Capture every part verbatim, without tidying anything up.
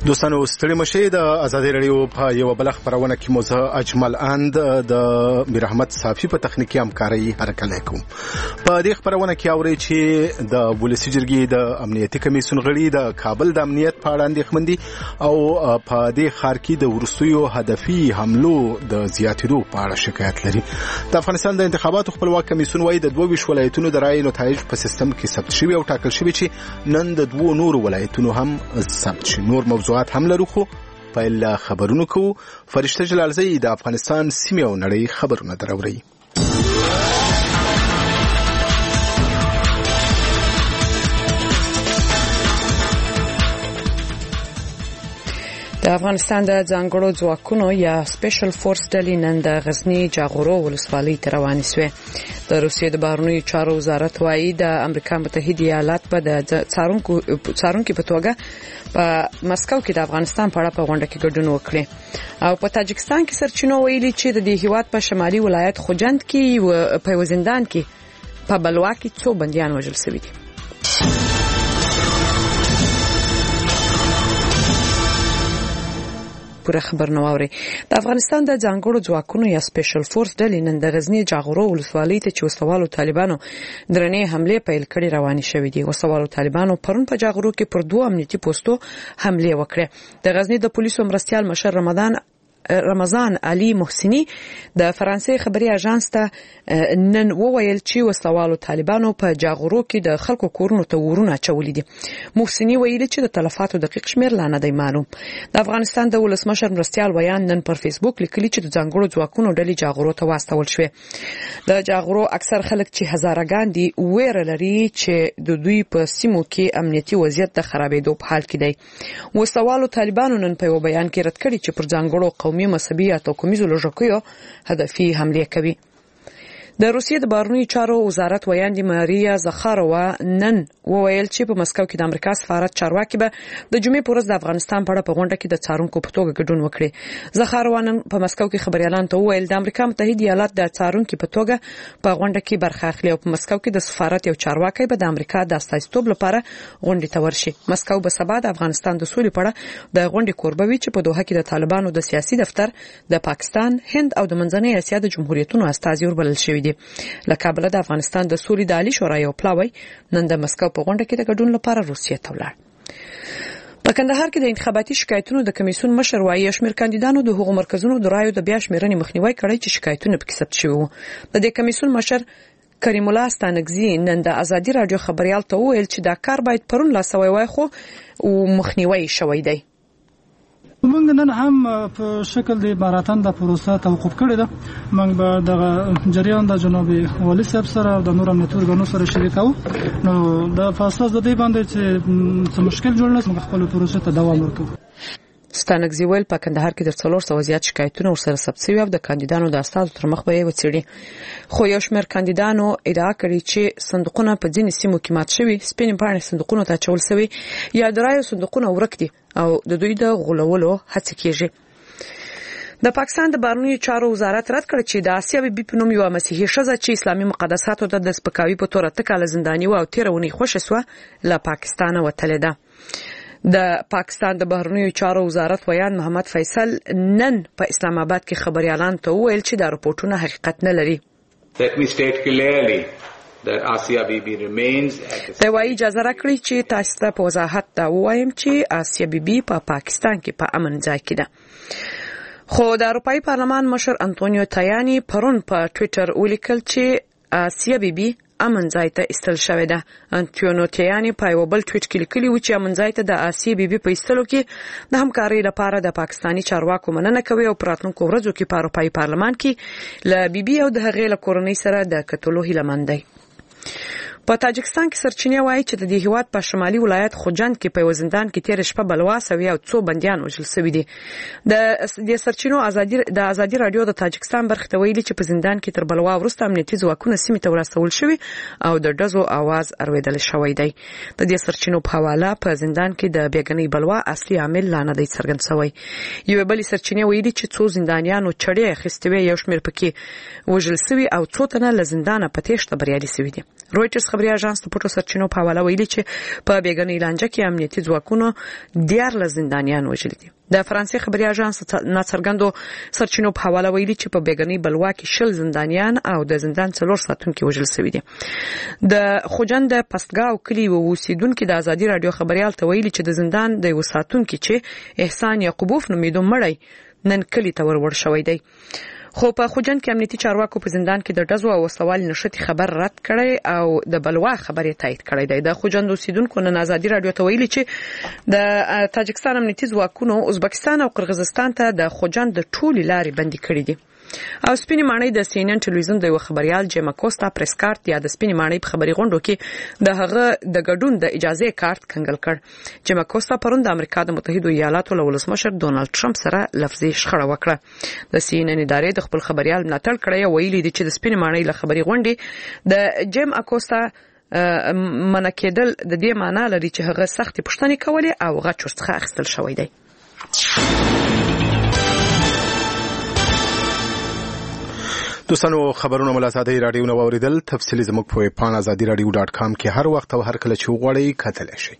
دوستانو ستړي مشه د ازادي رادیو په یو بل خبرونه کې موزه اجمل اند د میر احمد صافي په تخنیکی همکاري هرکلی کوم. په دې خبرونه کې اوري چې د ولسی جرګې د امنیتي کمیسیون غړي د کابل د امنیت په اړه اندېښمن دي او په دې ښار کې د ورستیو هدفي حملو د زیاتېدو په اړه شکایت لري. د افغانستان د انتخاباتو خپلواک کمیسیون وايي د دوه ویشت ولایتونو د رایې نتایج په سیستم کې ثبت شوي او ټاکل شوي چې نن د دوه نورو ولایتونو هم ثبت شي. نور موضوعات هم لرو خو په خبرونو کو فرشته جلالزی د افغانستان سیمه او نړۍ خبرونه دراوړي. د افغانستان د ځانګړو ځواکونو یا سپیشل فورس ډلې نن د غزنی جاغورو ولسوالۍ ته روانې شوې. د روسیې د بهرنیو چارو وزارت وايي د امریکا متحده ایالات په د څارونکو څارونکو په توګه په مسکو کې د افغانستان په اړه په غونډه کې ګډون وکړي او په تاجکستان کې سرچینو ویلي چې د دې هیواد په شمالي ولایت خوجند کې په وزندان کې په بلوا کې څو بنديان وژل شوي دي. پوره خبر نو اوري. د افغانستان د ځانګړو ځواکونو یا سپیشل فورس ډلې نن د غزنی جاغورو ولسوالۍ ته چې وسوالو طالبانو درنې حمله پیل کړې روانې شوې دي. وسوالو طالبانو پرون په جاغورو کې پر دوه امنیتي پوسټو حمله وکړه. د غزنی د پولیسو مرستيال مشر رمضان رمضان علي محسني د فرانسې خبري اژانس ته نن وویل چې وسوالو طالبانو په جاغورو کې د خلکو کورونو ته ورونه چولې دي. محسني ویلي چې د تلفاتو دقیق شمیر لا نه دی معلوم. د افغانستان د ولسمشر مرستيال ویان نن پر فیسبوک لیکلي چې د ځانګړو ځواکونو ډلې جاغورو ته واستول شوې. د جاغورو اکثر خلک چې هزارګان دي ویره لري چې د دوی په سیمو کې امنیتي وضعیت د خرابېدو په حال کې دی. وسوالو طالبانو نن په بیان کې رد کړي چې پر ځانګړو قومي مذهبي او کومیزو لوژکیو هدفي حمله کوي. د روسیې د بهرنیو چارو وزارت ویاندې ماریا زخاروا نن وویل چې په مسکو کې د امریکا سفارت چارواکي به د جمعې په ورځ د افغانستان په اړه په غونډه کې د څارونکو په توګه ګډون وکړي. زخاروا نن په مسکو کې خبريالان ته وویل د امریکا متحده ایالات د څارونکو په توګه په غونډه کې برخه اخلي او په مسکو کې د سفارت یو چارواکي به د امریکا د استازیتوب لپاره غونډه ته ورشي. مسکو به سبا د افغانستان د سولې په اړه د غونډې کوربه وي چې په دوحه کې د طالبانو د سیاسي دفتر د پاکستان، هند او د منځنۍ اسیا د جمهوریتونو استازي وربلل شوی دي. له کابل د افغانستان د سولې د عالی شورا یو پلاوی نن د مسکو په غونډه کې د ګډون لپاره روسیې ته ولاړ. په کندهار کې د انتخاباتي شکایتونو د کمیسیون مشر وايي شمیر کاندیدانو د حقوق مرکزونو د رایو د بیا شمیرنې مخنیوي کړی چې شکایتونه پکې ثبت شوي وو. د دې کمیسیون مشر کریم الله ستانګزی نن د ازادي رادیو خبريال ته وویل چې دا کار باید پرون لا سوي وای خو مخنیوي شوی دی. موږ نن هم په شکل د ماراتن د پروسه توقف کړی ده. موږ به د جریان د جنوبي والي صاحب سره او د نور امنیتي ورګانو سره شریکو. نو د فاصله د دې باندې چې څه مشکل جوړ نه موږ خپل پروسه ته دوام ورکوو. ستانګزی ویل په کندهار کې د څلور سوه زیات شکایتونه ورسره ثبت شوي او د کاندیدانو د استازو تر مخ به یې وڅېړي. خو یو شمېر کاندیدانو ادعا کړې چې صندوقونه په ځینې سیمو کې مات شوي، سپینې پاڼې صندوقونو ته اچول شوي یا د رایو صندوقونه ورک دي او د دوی د غولولو هڅه کیږي. د پاکستان د بهرنیو چارو وزارت رد کړ چې د آسیا بي بي په نوم یو مسیحي ښځه چې اسلامي مقدساتو ته د سپکاوي په تور اته کاله زنداني و او تیر ونی خوښه سو له پاکستان وتلې ده. د پاکستان د بهرنیو چارو وزارت ویان محمد فیصل نن په اسلام آباد کې خبريالان ته وویل چې دا راپورټونه حقیقت نه لري. Let me state clearly that Asia Bibi remains at the دا وايي اجازه راکړي چې تاسو ته په وضاحت دا وایم چې آسیا بیبي په پا پاکستان کې په امن ځای کې ده. خو د اروپאי پارلمان مشر انټونیو تایانی پرون په ټوئیټر ولیکل چې آسیا بیبي امن ځای ته استل شوې ده. انټونیو تایانی په یو بل ټویټ کې لیکلي و چې امن ځای ته د آسیا بیبي په استلو کې د همکارۍ لپاره د پاکستانی چارواکو مننه کوي او پراتونکو ورځو کې په اروپאי پارلمان کې ل بیبي او د هغې له کورنۍ سره د کتلو هیله مند دی. په تاجکستان کې سرچینې وایي چې د دې هیواد په شمالي ولایت خوجند کې په وزندان کې تیر شپه بلوا سوي او څو بنديان وژل شوي دي. د دې سرچینو ازادي د ازادي رادیو د تاجکستان برخه ته ویلي چې په زندان کې تر بلوا وروسته امنیتي ځواکونه سیمې ته ورسول شوي او د ډزو आवाज اوریدل شوی دی. د دې سرچینو په حواله په زندان کې د بیګنۍ بلوا اصلي عامل لا نه دی څرګند شوی. یو بل سرچینې ویلي چې څو زندانیانو چړې اخیستوي یو شمېر پکې وژل شوي او څو تنه له زندانه په تېښته بریالي شوي دي. رويټرز خبري اژانس د پټو سرچینو په حواله ویلي چې په بیګنې لانجه کې امنیتي ځواکونو دیارلس زندانیان وژل دي. د فرانسې خبري اژانس ناڅرګندو سرچینو په حواله ویلي چې په بیګنې بلوا کې شل زندانیان او د زندان څلور ساتونکي وژل شوي دي. د خوجند پستګاو کلی اوسیدونکو د ازادي رادیو خبريال ته ویلي چې د زندان د یو ساتونکي چې احسان یعقوبوف نومیدو مړی نن کلی ته ورور شوی دی. خو په خوجند کې امنیتي چارواکو په زندان کې د ډزو او وسوال نشتی خبر رد کړي او د بلوا خبرې تایید کړي دی. د خوجند اوسیدونکو نن ازادي رادیو ته ویلي چې د تاجکستان امنیتي ځواکونو ازبکستان او قرغیزستان ته د خوجند د ټولي لارې بندي کړي دي. او سپینې ماڼۍ د سی ان ان ټلویزیون د یو خبريال جیما کوستا پریس کارت یا د سپینې ماڼۍ په خبري غونډو کې د هغه د ګډون د اجازه کارت کنګل کړ. جیما کوستا پرون د امریکا د متحده ایالاتو له ولسمشر ډونالد ټرمپ سره لفظي شخړه وکړه. د سی ان ان ادارې د خپل خبريال ملاتړ کړی او ویلي دي چې د سپینې ماڼۍ له خبري غونډې د جیما کوستا منکدل د دې معنی لري چې هغه سخت پښتني کولې او غچ ورڅخه اخیستل شوی دی. دوستانو خبرونه مل ازادي رادیو نو اوریدل تفصیلی زموږ په پان ازادي رادیو ډاټ کام کې هر وخت او هر کله چې وغواړئ کتلی شئ.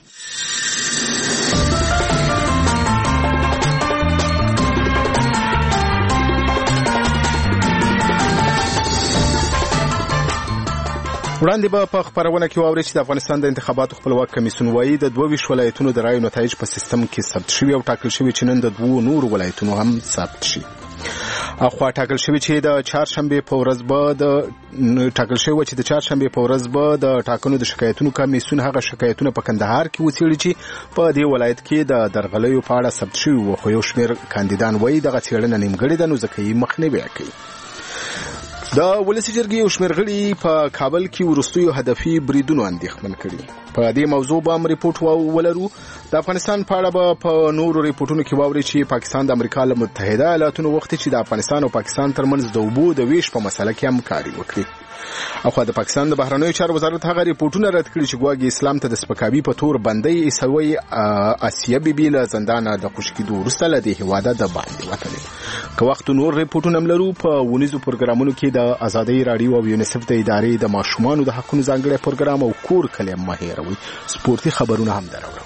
وړاندې به په خبرونه کې واوري چې د افغانستان د انتخاباتو خپلواک کمیسیون وايي د دوه ویشت ولایتونو د رایو نتایج په سیستم کې ثبت شوي او ټاکل شوي چې نن د دوه نور ولایتونو هم ثبت شي. اخوا ټاکل شوی چې د چهارشنبه په ورځ به د ټاکل شوی چې د چهارشنبه په ورځ به د ټاکنو د شکایتونو کمیسیون هغه شکایتونه په کندهار کې وڅېړي چې په دې ولایت کې د درغلیو په اړه ثبت شوی و، خو یو شمېر کاندیدان وایي دغه څېړنه نیمګړې ده نو ځکه یې مخنیوی کوي. د ولسی جرګې یو شمېر غړي په کابل کې وروستیو هدفي بریدونو اندېښمن کړي. په دې موضوع به هم ریپورت ولرو. د افغانستان په اړه به په نورو ریپورتونو کې واوري چې پاکستان د امریکا له متحده ایالاتونو وخت چې د افغانستان او پاکستان ترمنځ د اوبو د ویش په مسله کې همکاري وکړي. اخو د پاکستان د بهرنیو چارو وزارت هغه ریپورتونه رد کړي چې ګواګي اسلام ته د سپکاوي په تور بندي ایسوي اسیا بیبي له زندانه د خوشکېدو وروسته له دې هواده د باندې وتلې. که وخت نور ریپورتونه ملرو په ونیزو پروګرامونو کې د ازادي رادیو او یونیسف د ادارې د ماشومانو د حقوقو ځانګړي پروګرام او کور کلم مهیروي سپورتي خبرونه هم درو.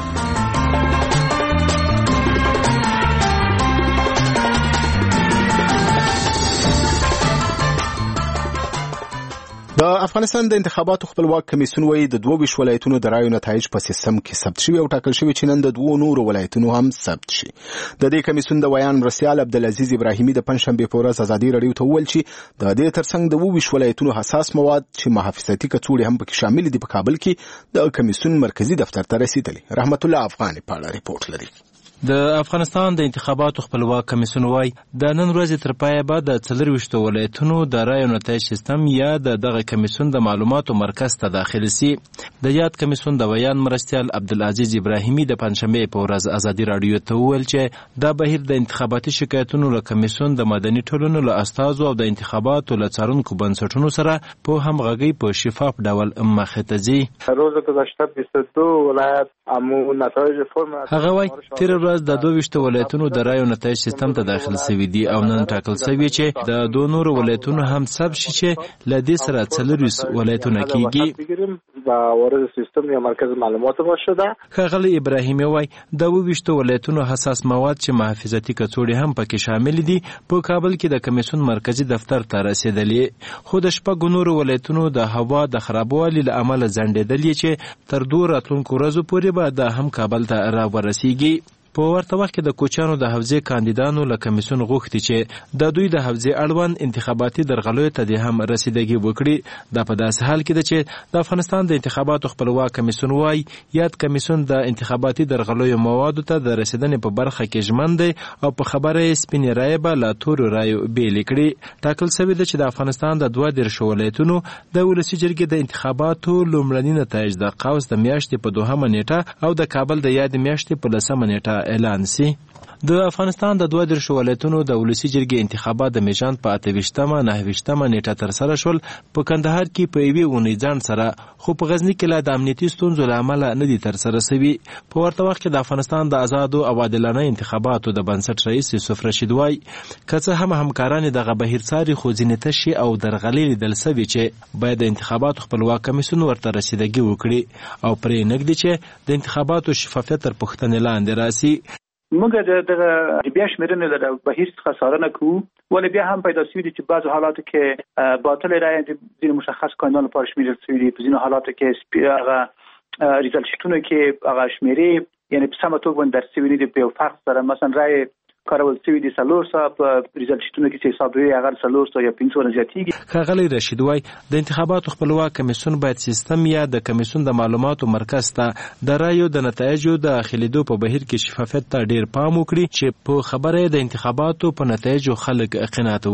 د افغانستان د انتخاباتو خپلواک کمیسیون وايي د دوه ویشت ولایتونو د رایو نتایج په سیستم کې ثبت شوي او ټاکل شوي چې نن د دوه نورو ولایتونو هم ثبت شي. د دې کمیسیون د ویان مرسیال عبدالعزیز ابراهیمي د پنځشنبه په ورځ ازادي رادیو ته وویل چې د دې ترڅنګ د دوه ویشت ولایتونو حساس مواد چې محافظتي کڅوړې هم پکې شامل دي په کابل کې د کمیسیون مرکزی دفتر ته رسیدلي. رحمت الله افغاني په اړه ریپورت لري. د افغانستان د انتخاباتو خپلواک کمیسیون وايي د نن ورځې تر پایه به د څلورویشتو ولایتونو د رایو نتایج سیستم یا د دغه کمیسیون د معلوماتو مرکز ته داخل سي. د یاد کمیسیون د ویان مرستیال عبدالعزیز ابراهیمي د پنځشنبه په ورځ ازادي رادیو ته وویل چې دا بهیر د انتخاباتي شکایتونو له کمیسیون د مدني ټولنو له استازو او د انتخاباتو له څارونکو بنسټونو سره په همغږۍ په شفاف ډول مخې ته ځي. روز گذشته بیست و دو ولایت امو نتایج فرم هغه وايي تیر ورځ د دوه ویشت ولایتونو د رایو نتایج سیستم ته داخل شوي دي او نن ټاکل شوی چې د دوه نورو ولایتونو هم ثبت شي چې له دې سره څلورویشت ولایتونه کېږي. و وارد سیستم یا مرکز معلومات ما شده. ښاغلی ابراهیمي وايي د دوه ویشتو ولایتونو حساس مواد چې محافظتي کڅوړې هم پکې شامل دي په کابل کې د کمیسیون مرکزی دفتر ته رسیدلې. خو د شپږو نورو ولایتونو د هوا د خرابوالي له امله ځنډېدلې چې تر دوه راتلونکو ورځو پورې به دا هم کابل ته راورسیږي. په ورته وخت کې د کوچانو د حوزې کاندیدانو له کمیسیون غوښتي چې د دوی د حوزې اړوند انتخاباتي درغلیو ته د هم رسیدګي وکړي. دا په داسې حال کې ده چې د افغانستان د انتخاباتو خپلواک کمیسیون وايي یاد کمیسیون د انتخاباتي درغلیو موادو ته د رسیدنې په برخه کې ژمن دی او په خبره یې سپینې رایې به له تورو رایو بېلې کړي. ټاکل شوي ده چې د افغانستان د دوه دېرشو ولایتونو د ولسي جرګې د انتخاباتو لومړني نتایج د قوس د میاشتې په دوهمه نیټه او د کابل د یاد میاشتې په لسمه نیټه اعلان سي. د افغانستان د دوه دیرشو ولایتونو د ولسي جرګې انتخابات د میژان په اته ویشتمه نهه ویشتمه نیټه ترسره شول. په کندهار کې په یوې اونۍ ځان سره، خو په غزني کې لا د امنیتي ستونزو له امله نه دي ترسره شوي. په ورته وخت کې د افغانستان د آزادو او عادلانه انتخاباتو د بنسټ رئیس یوسف رشید وایي که څه هم همکاران دغه بهیر څاري، خو ځینې تشې او درغلۍ لیدل سوي چې باید د انتخاباتو خپلواک کمیسیون ورته رسیدګي وکړي او پرې نږدې چې د انتخاباتو شفافیت تر پوښتنې لاندې راسي. موږ د دغه بیا شمیرنې د بهیر څخه څارنه کوو، ولې بیا هم پیدا شوي دي چې بعضو حالاتو کې باطل رایې د ځینو مشخص کاندیدانو لپاره شمیرل شوي دي، په ځینو حالاتو کې هغه ریزلټ شیټونو کې هغه شمیرې یعنې په سمه توګه باندې درج شوي دي په یو فرق سره. مثلا رایې کارول شوي دي څلور سوه، په ریزلټ شیټونو کې چې حساب وي هغه څلور سوه یا پنځه سوه زیاتېږي. ښاغلی رشید وایي د انتخاباتو خپلواک کمیسیون باید سیستم یا د کمیسیون د معلوماتو مرکز ته د رایو د نتایجو د اخیلیدو په بهیر کې شفافیت ته ډیر پام وکړي چې په خبره د انتخاباتو په نتایجو خلک قناعت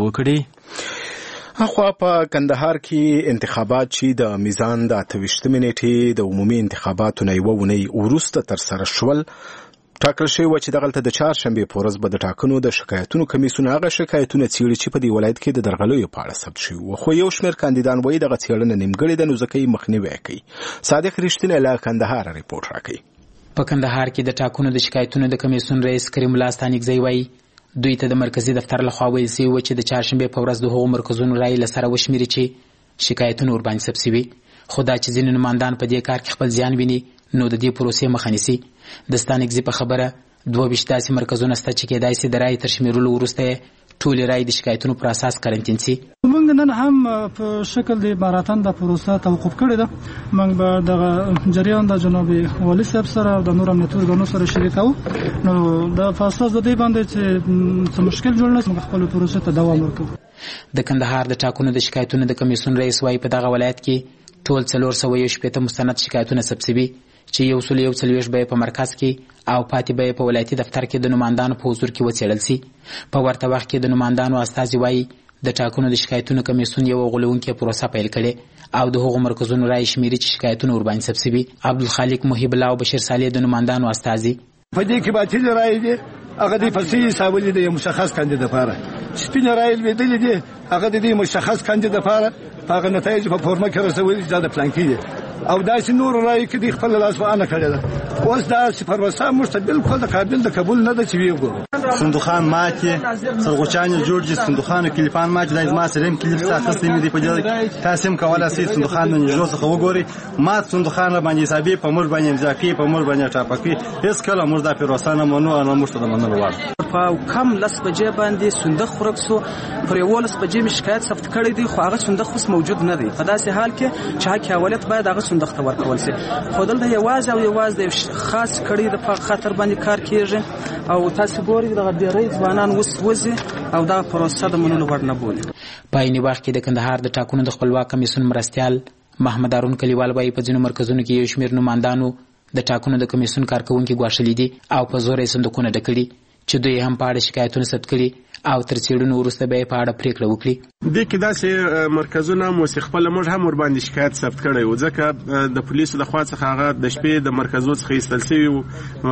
وکړي. اخوا په کندهار کې انتخابات چې د میزان د اته ویشتمې نیټې د عمومي انتخاباتو نه یوه اونۍ وروسته ترسره شول، ټاکل شوی و چې دغلته د چهارشنبې په ورځ به د ټاکنو د شکایتونو کمیسیون هغه شکایتونه څیړي چې په دې ولایت کې د درغلیو په اړه ثبت شوي وو، خو یو شمېر کاندیدان وایي دغه څېړنه نیمګړې ده، نو ځکه یې مخنیوی کوي. صادق رښتینی له کندهار ریپورټ راکوي. په کندهار کې د ټاکنو د شکایتونو د کمیسیون رئیس کریم الله ستانکزی وایي دوی ته د مرکزي دفتر لخوا ویل شوي و چې د چهارشنبې په ورځ د هغو مرکزونو رایې له سره وشمېري چې شکایتونه ورباندې ثبت شوي، خو دا چې ځینې نمایندان په دې کار کې خپل زیان ویني نو د دې پروسې مخه نیسي. د ستانکزي په خبره دوه ویشت داسې مرکزونه شته چې کېدای شي د رایې تر شمېرلو وروسته ټولې رایې د شکایتونو پر اساس قرنطین شي. موږ نن هم په شکل د ماراتن د پروسه توقف کړې ده. موږ به دغه جریان د جناب والي صاحب سره او د نور امنیتي ارګانونو سره شریکو، نو د فاصله د دې باندې چې څه مشکل جوړ نه شي، موږ خپل پروسه ته دوام ورکوو. د کندهار د ټاکنو د شکایتونو د کمیسیون رئیس وایي په دغه ولایت کې ټول څلور سوه یو شپېته مستند شکایتونه ثبت شوي چې یو سل یو څلوېښت به یې په مرکز کې او پاتې به یې په ولایتي دفتر کې د نمایندانو په حضور کې وڅېړل شي. په ورته وخت کې د نمایندانو استازي وایي د ټاکنو د شکایتونو کمیسیون یوه غولونکې پروسه پیل کړې او د هغو مرکزونو رایې شمېري چې شکایتونه ورباندې ثبت شوي. عبدالخالق محیب الله او بشیر صالح د نمایندانو استازي په دې کې باطلې رایې دي، هغه د فصلي حسابولې د یو مشخص کاندید لپاره، سپینې رایې لوېدلې دي هغه د دې مشخص کاندید لپاره په هغه نتایجو په فورمه کې رسولي چې دا د پلانکي دي، او داسې نور رایې کې د خپل لاس په انه کړې ده. اوس داسې پروسه موږ ته بالکل د قابل د قبول نه ده چې ویې ګورو. صندوقان ماتې، سرغوچانې جوړ دي، صندوقانو کلیپان مات دي، زما سره هم کلیپ څه اخیستی مې دي په دې. تاسې هم کولی شئ صندوقان د نږدې څخه وګورئ، مات صندوقان باندې حسابي په موږ باندې امضا کوي، په موږ باندې ټاپه کوي. هېڅکله موږ دا پروسه نه منو او نه موږ ته د منلو وړ. په کم لس بجې باندې صندوق ورک شو، پر یولس بجې مې شکایت ثبت کړی دی، خو هغه صندوق اوس موجود نه دی. په داسې حال کې چې حق اولت باید هغه صندوق ته ورکول شي، خو دلته یوازې او یوازې د خاص کړي د خاطر باندې کار کېږي او تاسو ګورئ دغه ډېری ځوانان اوس وځي او دا پروسه د منلو وړ نه بولي. په عیني وخت کې د کندهار د ټاکنو د خپلواک کمیسیون مرستیال محمد هارون کلیوال وایي په ځینو مرکزونو کې یو شمېر نمایندانو د ټاکنو د کمیسیون کارکوونکي ګواښلي دي او په زور یې صندوقونه ډکړي چې دوی هم په اړه شکایتونه ثبت کړي او تر څېړنو وروسته به یې په اړه پرېکړه وکړي. دې کې داسې مرکزونه هم اوس خپله موږ هم ورباندې شکایت ثبت کړی و، ځکه د پولیسو د خوا څخه هغه د شپې د مرکزو څخه ایستل شوي وو،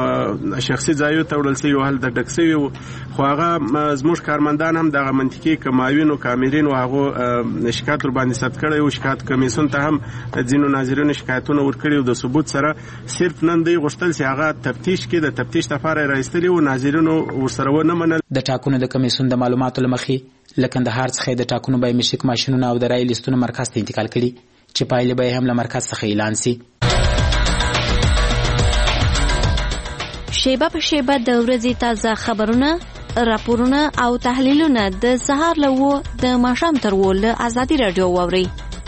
شخصي ځایو ته وړل شوي وو، هلته ډک شوي وو، خو هغه زموږ کارمندان هم دغه منطقي که معاون و کامرین و هغو شکایت ورباندې ثبت کړی و. شکایت کمیسیون ته هم ځینو ناظرینو شکایتونه ورکړي و د ثبوت سره. صرف نن دوی غوښتل چې هغه تفتیش کې د تفتیش لپاره یې رایستلي و، ناظرینو ورسره ونه منل. د ټاکنو د کمیسیون د معلوماتو له مخې له کندهار څخه د ټاکنو بایومټریک ماشینونه او د رایې لیستونه مرکز ته انتقال کړي چې پایلې به هم له مرکز څخه اعلان شي. شیبه په شیبه د ورځې تازه خبرونه، راپورونه او تحلیلونه د سهار له اوه د ماښام تر اوه له ازادي راډیو واورئ.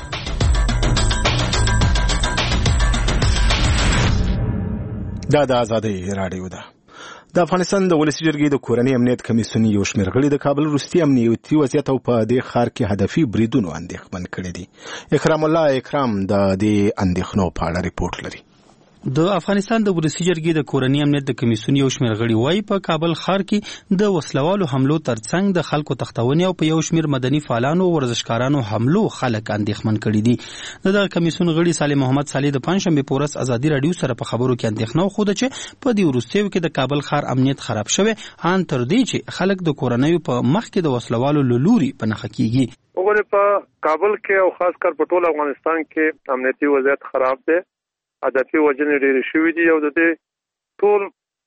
دا د ازادي راډیو ده. د افغانستان د ولسي جرګې د کورنۍ امنیت کمیسیون یو شمېر غړي د کابل وروستي امنیتي وضعیت او په دې ښار کې هدفي بریدونو اندېښمن کړي دي. اکرام الله اکرام د دې اندېښنو په اړه ریپورټ لري. د افغانستان د ولسي جرګې د کورنۍ امنیت د کمیسیون یو شمېر غړي وایي په کابل ښار کې د وسلوالو حملو ترڅنګ د خلکو تښتونې او په یو شمېر مدني فعالانو او ورزشکارانو حملو خلک اندېښمن کړي دي. د دغه کمیسیون غړي صالح محمد صالح د پنځشنبې په ورځ ازادي راډیو سره په خبرو کې اندېښنه وښوده چې په دې وروستیو کې د کابل ښار امنیت خراب شوی ان تر دې چې خلک د کورنیو په مخ کې د وسلوالو له لوري په نښه کېږي. وګوره په کابل کې او خاص کر په ټول افغانستان کې امنیتي وضعیت خراب دی. هدفي وجنې ډېرې شوي دي او د دې ټول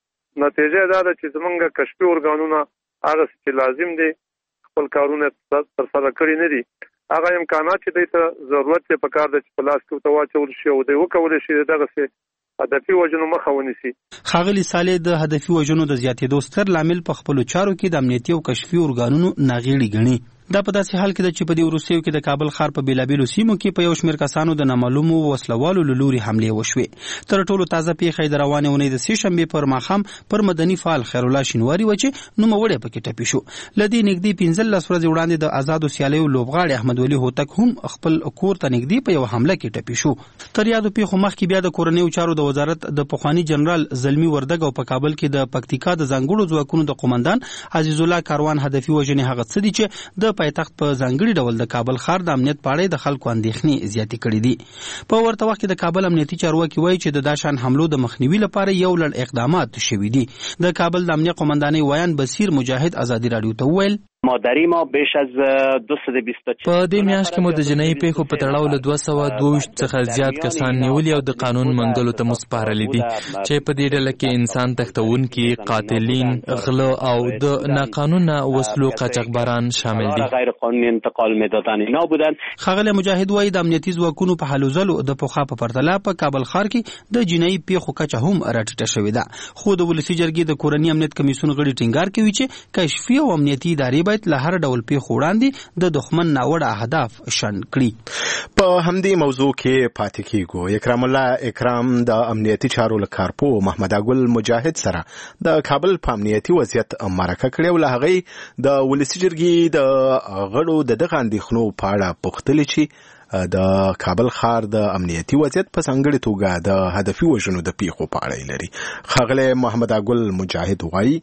نتیجه دا ده چې زمونږ کشفي ارګانونه هغه چې لازم دي خپل کارونه ترسره کړي نه دي. هغه امکانات چې دوی ته ضرورت یې پکار ده چې په لاس کې ورته واچول شي او دوی وکولی شي دغسې هدفي وجنو مخه ونیسي. ښاغلي صالح د هدفي وجنو د زیاتېدو ستر لامل په خپلو چارو کې د امنیتي او کشفي ارګانونو ناغېړي ګڼي. دا په داسې حال کې ده چې په دې وروستیو کې د کابل ښار په بېلابېلو سیمو کې په یو شمېر کسانو د نامعلومو وسلوالو له لوري حملې وشوې. تر ټولو تازه پیښه د روانې اونۍ د سې شنبې پر ماښام پر مدني فعال خیرالله شینواري وه چې نوموړی پکې ټپي شو. له دې نږدې پنځلس ورځې وړاندې د آزادو سیالیو لوبغاړی احمدولي هوتک هم خپل کور ته نږدې په یو حمله کې ټپي شو. تر یادو پیښو مخکې بیا د کورنیو چارو د وزارت د پخواني جنرال زلمي وردګ او په کابل کې د پکتیکا د ځانګړو ځواکونو د قومندان عزیز الله کاروان هدفي وژنې هغه څه دي چې د پایتخت په ځانګړي ډول د کابل ښار د امنیت په اړه د خلکو اندېښنې زیاتې کړې دي. په ورته وخت کې د کابل امنیتي چارواکي وایي چې د داشان حملو د مخنیوي لپاره یو لړ اقدامات شوي دي. د کابل د امنیت قومندانۍ ویان بصیر مجاهد ازادي راډیو ته وویل مادری ما بیش از دویست و بیست و چهار په دې میاشت کې مو د جنایي پیښو په تړاو له دوه سوه دوه ویشت څخه زیات کسان نیولي او د قانون منګلو ته مسپارلي دي چې په دې ډله کې انسان تښتونکي، قاتلین، غله او د ناقانونه وسلو قاچاقبران شامل دي. غیر قانوني انتقال میدادن اینا بودن. ښاغلی مجاهد وایي د امنیتي ځواکونو په هلو ځلو د پخوا په پرتله په کابل ښار کې د جنایي پیښو کچه هم راټیټه شوې ده. خو د ولسي جرګې د کورني امنیت کمیسیون غړي ټینګار کوي چې کشفي او امنیتي ادارې له هر ډول پیښو وړاندې د دښمن ناوړه اهداف شنډ کړي. په همدې موضوع کې پاتې کیږو. اکرام الله اکرام د امنیتي چارو له کارپو محمد اګل مجاهد سره د کابل په امنیتي وضعیت مرکه کړې او له هغې د ولسي جرګې د غړو د دغه اندېښنو په اړه پوښتلې چې د کابل ښار د امنیتي وضعیت په ځانګړې توګه د هدفي وژنو د پیښو په اړه لري. ښاغلی محمد اګل مجاهد وایي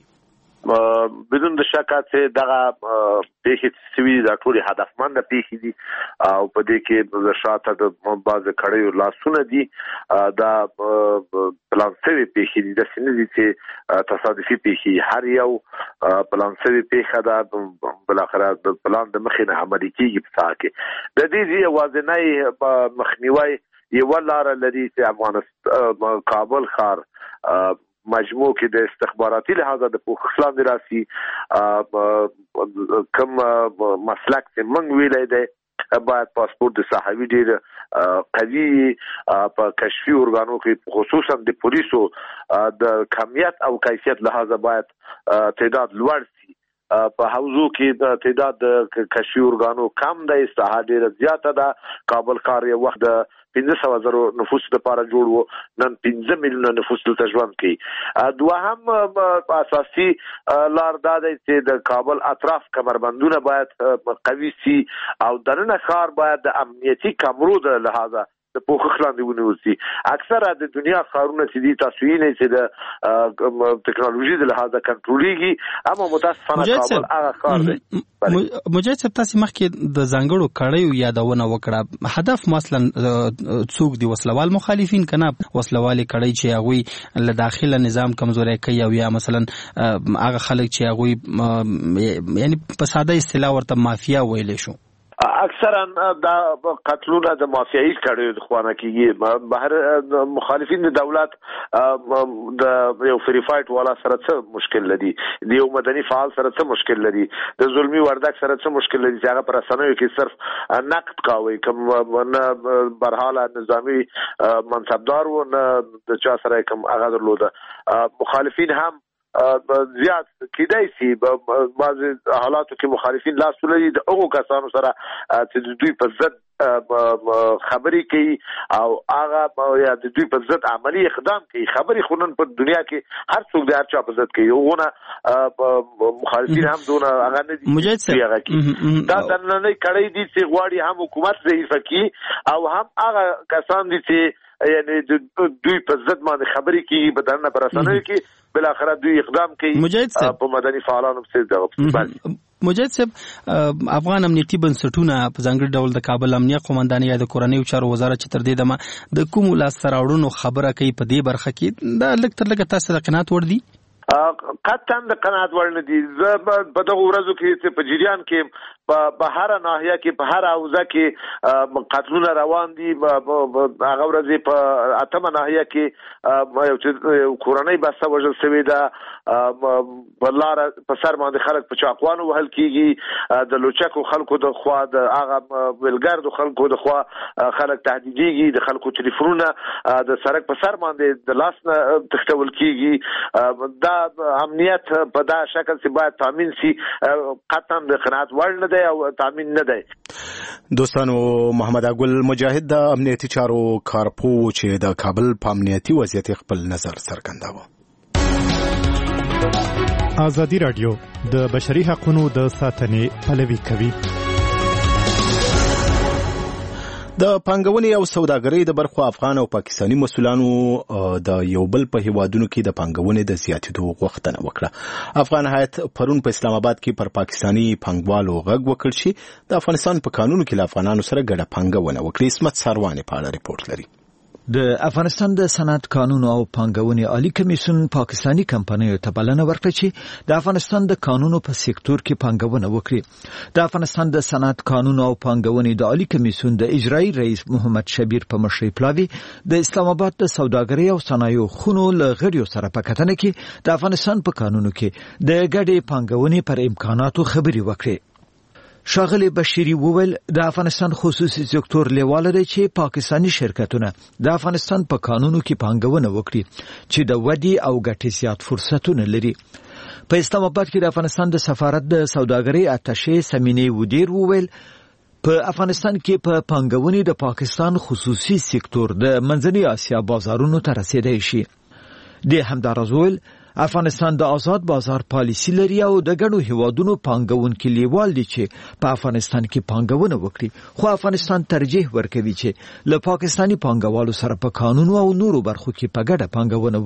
بدون د شک چې دغه پیښې سوي دا ټولې هدفمنده پیښې دي او په دې کې د شاته د بعضې کړیو لاسونه دي. دا پلان سوي پیښې دي، داسې نه دي چې تصادفي پیښې. هر یو پلان سوي پیښه ده بالاخره د پلان د مخې نه عملي کېږي په ساحه کې. د دې یوازینی مخنیوی یوه لاره لري چې افغانستان کابل ښار مجموع کې د استخباراتي لحاظه د پوښښ لاندې راسي. کوم مسلک چې موږ ویلی دی باید پاسپورت د صحوي ډېر قوي په کشفي ارګانو کې خصوصا د پولیسو د کمیت او کیفیت لحاظه باید تعداد لوړ سي. په حوزو کې د تعداد د کشفي ارګانو کم دی، ساحه ډېره زیاته ده. کابل ښار یو وخت د پنځه سوه زرو نفوس لپاره جوړ و، نن پنځه میلیونه نفوس دلته ژوند کوي. دوهم اساسي لار دا دی چې د کابل اطراف کمربندونه باید قوي سي او دننه ښار باید د امنیتي کمرو د لحاظه د پوښښ لاندې ونیول سي. اکثره د دنیا ښارونه چې دي تاسو وینئ چې د ټکنالوژي د لحاظه کنټرولېږي، اما متاسفانه کابل هغه ښار دی. مجاهد صاحب تاسې مخکې د ځانګړو کړیو یادونه وکړه. هدف مثلا څوک دي؟ وسلوال مخالفین که نه وسلوالې کړی چې هغوی له داخله نظام کمزوری کوي او یا مثلا هغه خلک چې هغوی یعنی په ساده اصطلاح ورته مافیا ویلی شو؟ اکثرا دا قتلونه د مافیایي کړیو د خوا نه کېږي. بهر مخالفین د دولت د یو فریفایټ والا سره څه مشکل لري، د یو مدني فعال سره څه مشکل لري، د ظلمي وردګ سره څه مشکل لري چې هغه په رسنیو کې صرف نقد کاوه، کوم نه برحاله نظامي منصبدار و نه د چا سره کوم هغه درلوده. مخالفین هم زیات کېدای شي بعضې حالاتو کې مخالفین لاس ولري د هغو کسانو سره چې د دوی په ضد خبرې کوي او هغه یا د دوی په ضد عملي اقدام کوي. خبرې خو نن په دنیا کې هر څوک د هر چا په ضد کوي، هغونه مخالفین هم دونه هغه نه دي هغه کوي. دا دنننۍ کړۍ دي چې غواړي هم حکومت ضعیفه کړي او هم هغه کسان دي چې یعنی دوی په ضد باندې خبرې کیږي په دنه پر اسانه کې بل اخر دوی اقدام کوي په مدني فعالانو په څیر. مجاهد صاحب افغان امنیتي بنسټونه په ځانګړي ډول د کابل امنیه قومندانۍ یا د کورنیو چارو وزارت چې تر دې دمه د کوم لاسته راوړنو خبره کوي په دې برخه کې دا لږ تر لږه تاسو د قناعت وړ دي؟ قطعا د قناعت وړ نه دي. زه په دغه ورځو کې په جریان کې په هر ناحیه کې په هر حوزه کې قتلونه روان دي. هغه ورځې په اتمه ناحیه کې یو کورنۍ بسته وژل شوې ده، بلاره په سر باندې خلک په چاقوانو وهل کیږي، د لوچکو خلکو د خوا د هغه ویلګردو خلکو د خوا خلک تهدیدېږي، د خلکو ټلیفونونه د سړک په سر باندې د لاس نه تښتول کیږي. دا امنیت په دا شکل چې باید تامین شي قطعا د قناعت وړ نه دی او تامین نه دی. دوستانو، محمد اګل مجاهد د امنیتي چارو کارپو چې د کابل په امنیتي وضعیت خپل نظر څرګنداوه. ازادي راډیو د بشري حقوقو د ساتنې پلوي کوي. د پانګونې او سوداګرۍ د برخو افغان او پاکستاني مسؤلانو د یو بل په هیوادونو کې د پانګونې د زیاتېدو غوښتنه وکړه. افغان هیات پرون په اسلام آباد کې پر پاکستاني پانګوالو غږ وکړ چې د افغانستان په قانونو کې له افغانانو سره ګډه پانګونه وکړي. اسمت ساروانې په اړه ریپورت لري. د افغانستان د صنعت قانون او پانګونې عالی کمیسیون پاکستانی کمپنیو ته بلنه ورکړه چې د افغانستان د قانونو په سکتور کې پانګونه وکړي. د افغانستان د صنعت قانون او پانګونې د عالی کمیسیون د اجرایی رئیس محمد شبیر په مشرۍ پلاوی د اسلام آباد د سوداګرۍ او صنایعو خونو له غړیو سره په کتنه کې د افغانستان په قانونو کې د ګډې پانګونې پر امکاناتو خبري وکړي. ښاغلی بشیری وویل د افغانستان خصوصي سکتور لیواله دی چې پاکستانی شرکتونه د افغانستان په قانونو کې پانګونه وکړي چې د ودی او ګټې زیات فرصتونه لري. په اسلام آباد کې د افغانستان د سفارت د سوداګرۍ اتشې سمینې ودیر وویل په افغانستان کې په پانګونې د پاکستان خصوصي سکتور د منځنۍ اسیا بازارونو ته رسیدای شي. د همدارس وویل افغانستان د آزاد بازار پالیسی لري او د ګڼو هیوادونو پانګونکي لیوال دي چې په افغانستان کې پانګونه وکړي، خو افغانستان ترجیح ورکوي چې له پاکستانی پانګوالو سره په قانونو او نورو برخو کې په ګډه پانګونه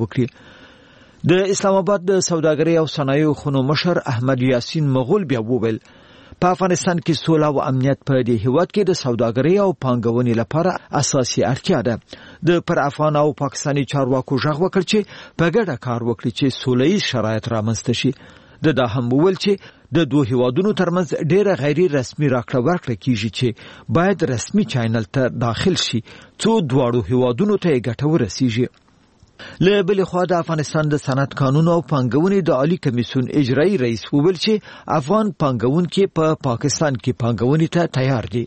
وکړي. د اسلام آباد د سوداګرۍ او صنایعو خونو مشر احمد یاسین مغول بیا وویل په افغانستان کې سوله او امنیت په دې هیواد کې د سوداګرۍ او پانګونې لپاره اساسي اړتیا ده. د پر افغان او پاکستانی چارواکو ژغ وکړ چې په ګډه کار وکړي چې سوله ییز شرایط رامنځته شي. د دا هم وویل چې د دوه هیوادونو ترمنځ ډېره غیر رسمي راکړه ورکړه کیږي چې باید رسمي چینل ته داخل شي څو دواړو هیوادونو ته ګټه ورسیږي. له بلې خوا د افغانستان د صنعت قانون او پانګونې د عالی کمیسیون اجرایی رئیس وویل چې افغان پانګونکي په پا پاکستان کې پانګونې ته تیار دي.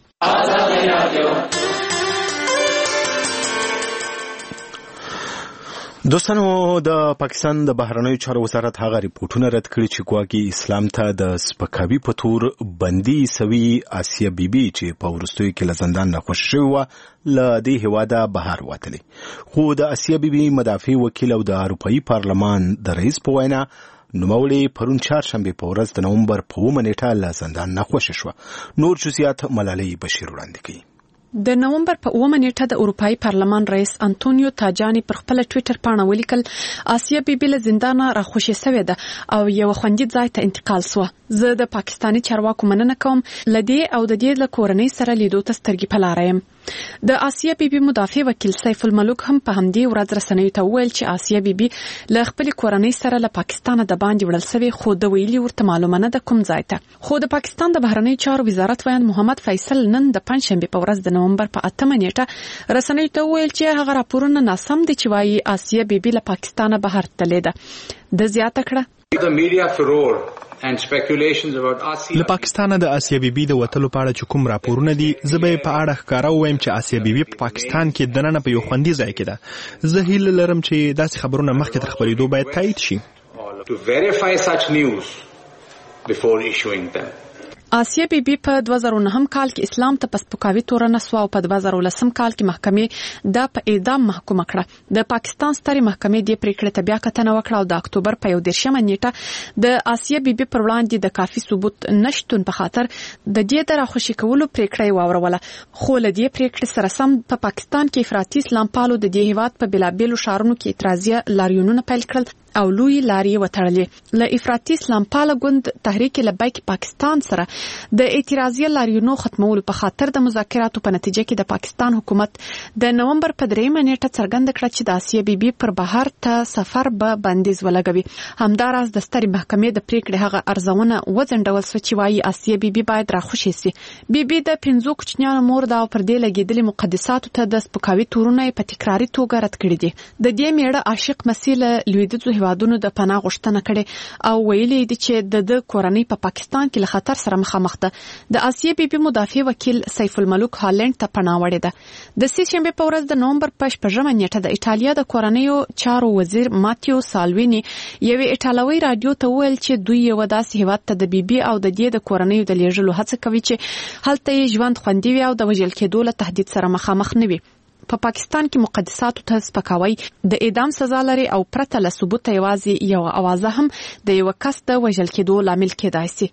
دوستانو، د پاکستان د بهرنیو چارو وزارت هغه ریپورتونه رد کړي چې ګواکې اسلام ته د سپکاوي په تور بندي سوي آسیا بیبي چې په وروستیو کې له زندان نه خوشي شوې وه له دې هېواده بهر وتلې. خو د آسیا بیبي مدافع وکیل او د اروپایي پارلمان د رئیس په وینا نوموړې پرون چهارشنبې په ورځ د نومبر په اوومه نیټه له زندان نه خوشي شوه. نور جزئیات ملالۍ بشیر وړاندې کوي. د نومبر په اوومه نیټه د اروپایي پارلمان رئیس انټونیو تاجانی پر خپل ټوئیټر باندې ولیکل آسیا بیبي له زندان راخوشي شوې ده او یو خوندي ځای ته انتقال شوه. زه د پاکستانی چارواکو مننه کوم لدی او د دې له کورنۍ سره لیدو ته سترګې په لاره یم. د آسیا بیبي مدافع وکیل سیف الملوک هم په همدې ورځ رسنیو ته وویل چې آسیا بیبي له خپل کورنۍ سره له پاکستان د باندې وړل شوی، خو د ویلي ورته معلومه نه ده کوم ځای ته. خو د پاکستان د بهرنیو چارو وزارت ویان محمد فیصل نن د پنځشنبې په ورځ د نومبر په اتمه نیټه رسنیو ته وویل چې هغه راپورونه ناسم دي چې وايي آسیا بیبي له پاکستان بهر تللې ده. د زیاته کړه له پاکستانه د آسیا بیبي د وتلو په اړه چې کوم راپورونه دي، زه به په اړه ښکاره ووایم چې آسیا بیبي په پاکستان کې دننه په یو خوندي ځای کې ده. زه هیله لرم چې داسې خبرونه مخکې تر خپرېدو باید تایید شي. آسیه بی بی په دوه زره نهم کال کې اسلام ته پسپکاوي تورنه سو او په دوه زره لسم کال کې محکمې د په اعدام محکومه کړه. د پاکستان سترې محکمې د پریکړې ته بیا کتنه وکړه او د اکتوبر په یو دېرشمه نیټه د آسیه بی بی پر وړاندې د کافي ثبوت نشتون په خاطر د دې د راخوشي کولو پریکړه واوروله. خو له دې پریکړې سره سم په پاکستان کې افراطي اسلام پالو د دې هیواد په بلابلو شهرونو کې اعتراضیه لاریونونه پیل کړل او لوی لارې وتړلې. له افراطي اسلام پاله ګوند تحریک لبیک پاکستان سره د اعتراضیه لاریونو ختمولو په خاطر د مذاکراتو په نتیجه کې د پاکستان حکومت د نومبر په دریمه نیټه څرګنده کړه چې د آسیه بی بی پر بهر ته سفر به بندیز ولګوي. همداراز د سترې محکمې د پریکړې هغه ارزونه وځنډول شوه چې وايي آسیه بی بی باید راخوشي سي. بی بی د پنځو کوچنیانو مور دا پر دې لګیدلې مقدساتو ته د سپکاوي تورونه په تکراري توګه رد کړي دي. د دې میړه عاشق مسیله لویدیځو هیوادونو د پناه غوښتنه کړې او ویلي دي چې د د کورنۍ په پاکستان کې له خطر سره مخامخ ده. د آسیه بی بی مدافع وکیل سیف الملوک هالند ته پناه وړې ده. د سې شنبه په ورځ د نومبر په شپږمه نیټه د ایټالیا د کورنیو چارو وزیر ماتیو سالویني یوې ایټالوي رادیو ته وویل چې دوی یو داسې هیواد ته د بی بی او د دې د کورنیو د لیږلو هڅه کوي چې هلته یې ژوند خوندي وي او د وژل کېدو له تهدید سره مخامخ نه وي. په پاکستان کې مقدساتو ته سپکاوی د اعدام سزا لري او پرته له ثبوت یوازې یو اوازه هم د یو کس د وژل کېدو لامل کېدای شي.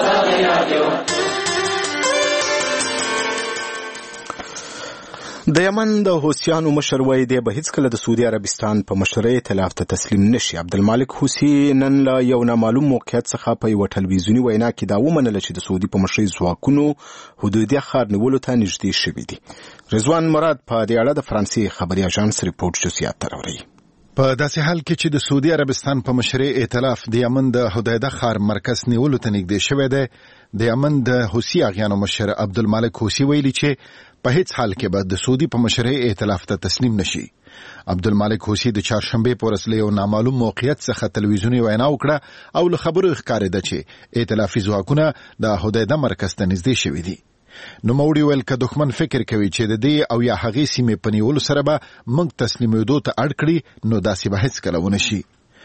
د یمن د حوثیانو مشر وایي دی به هیڅکله د سعودي عربستان په مشرۍ ائتلاف ته تسلیم نشي. عبدالمالک حوثي نن له یو نامعلوم موقعیت څخه په یوه ټلویزیوني وینا کې دا ومنله چې د سعودي په مشرۍ ځواکونو حدودیه ښار نیولو ته نږدې شوي دي. رضوان مراد په دې اړه د فرانسې خبري اژانس ریپورټ جزئیات راوړي. په داسې حال کې چې د سعودي عربستان په مشرۍ ائتلاف د یمن د حدیده ښار مرکز نیولو ته نږدې شوی دی، د یمن د حوثي اغیانو مشر عبدالمالک حوثي ویلي چې په هیڅ حال کې به د سعودي په مشرۍ ائتلاف ته تسلیم نشي. عبدالمالک حوثي د چهارشنبه په ورځ له یو نامعلوم موقعیت څخه تلویزیوني وینا وکړه او له خبرو ښکارېده چې ائتلافي ځواکونه د حدیده مرکز ته نږدې شوي دي. نوموړي ویل که دښمن فکر کوي چې د دې او یا هغې سیمې په نیولو سره به موږ تسلیمېدو ته اړ کړي نو داسې به هېڅکله ونه شي.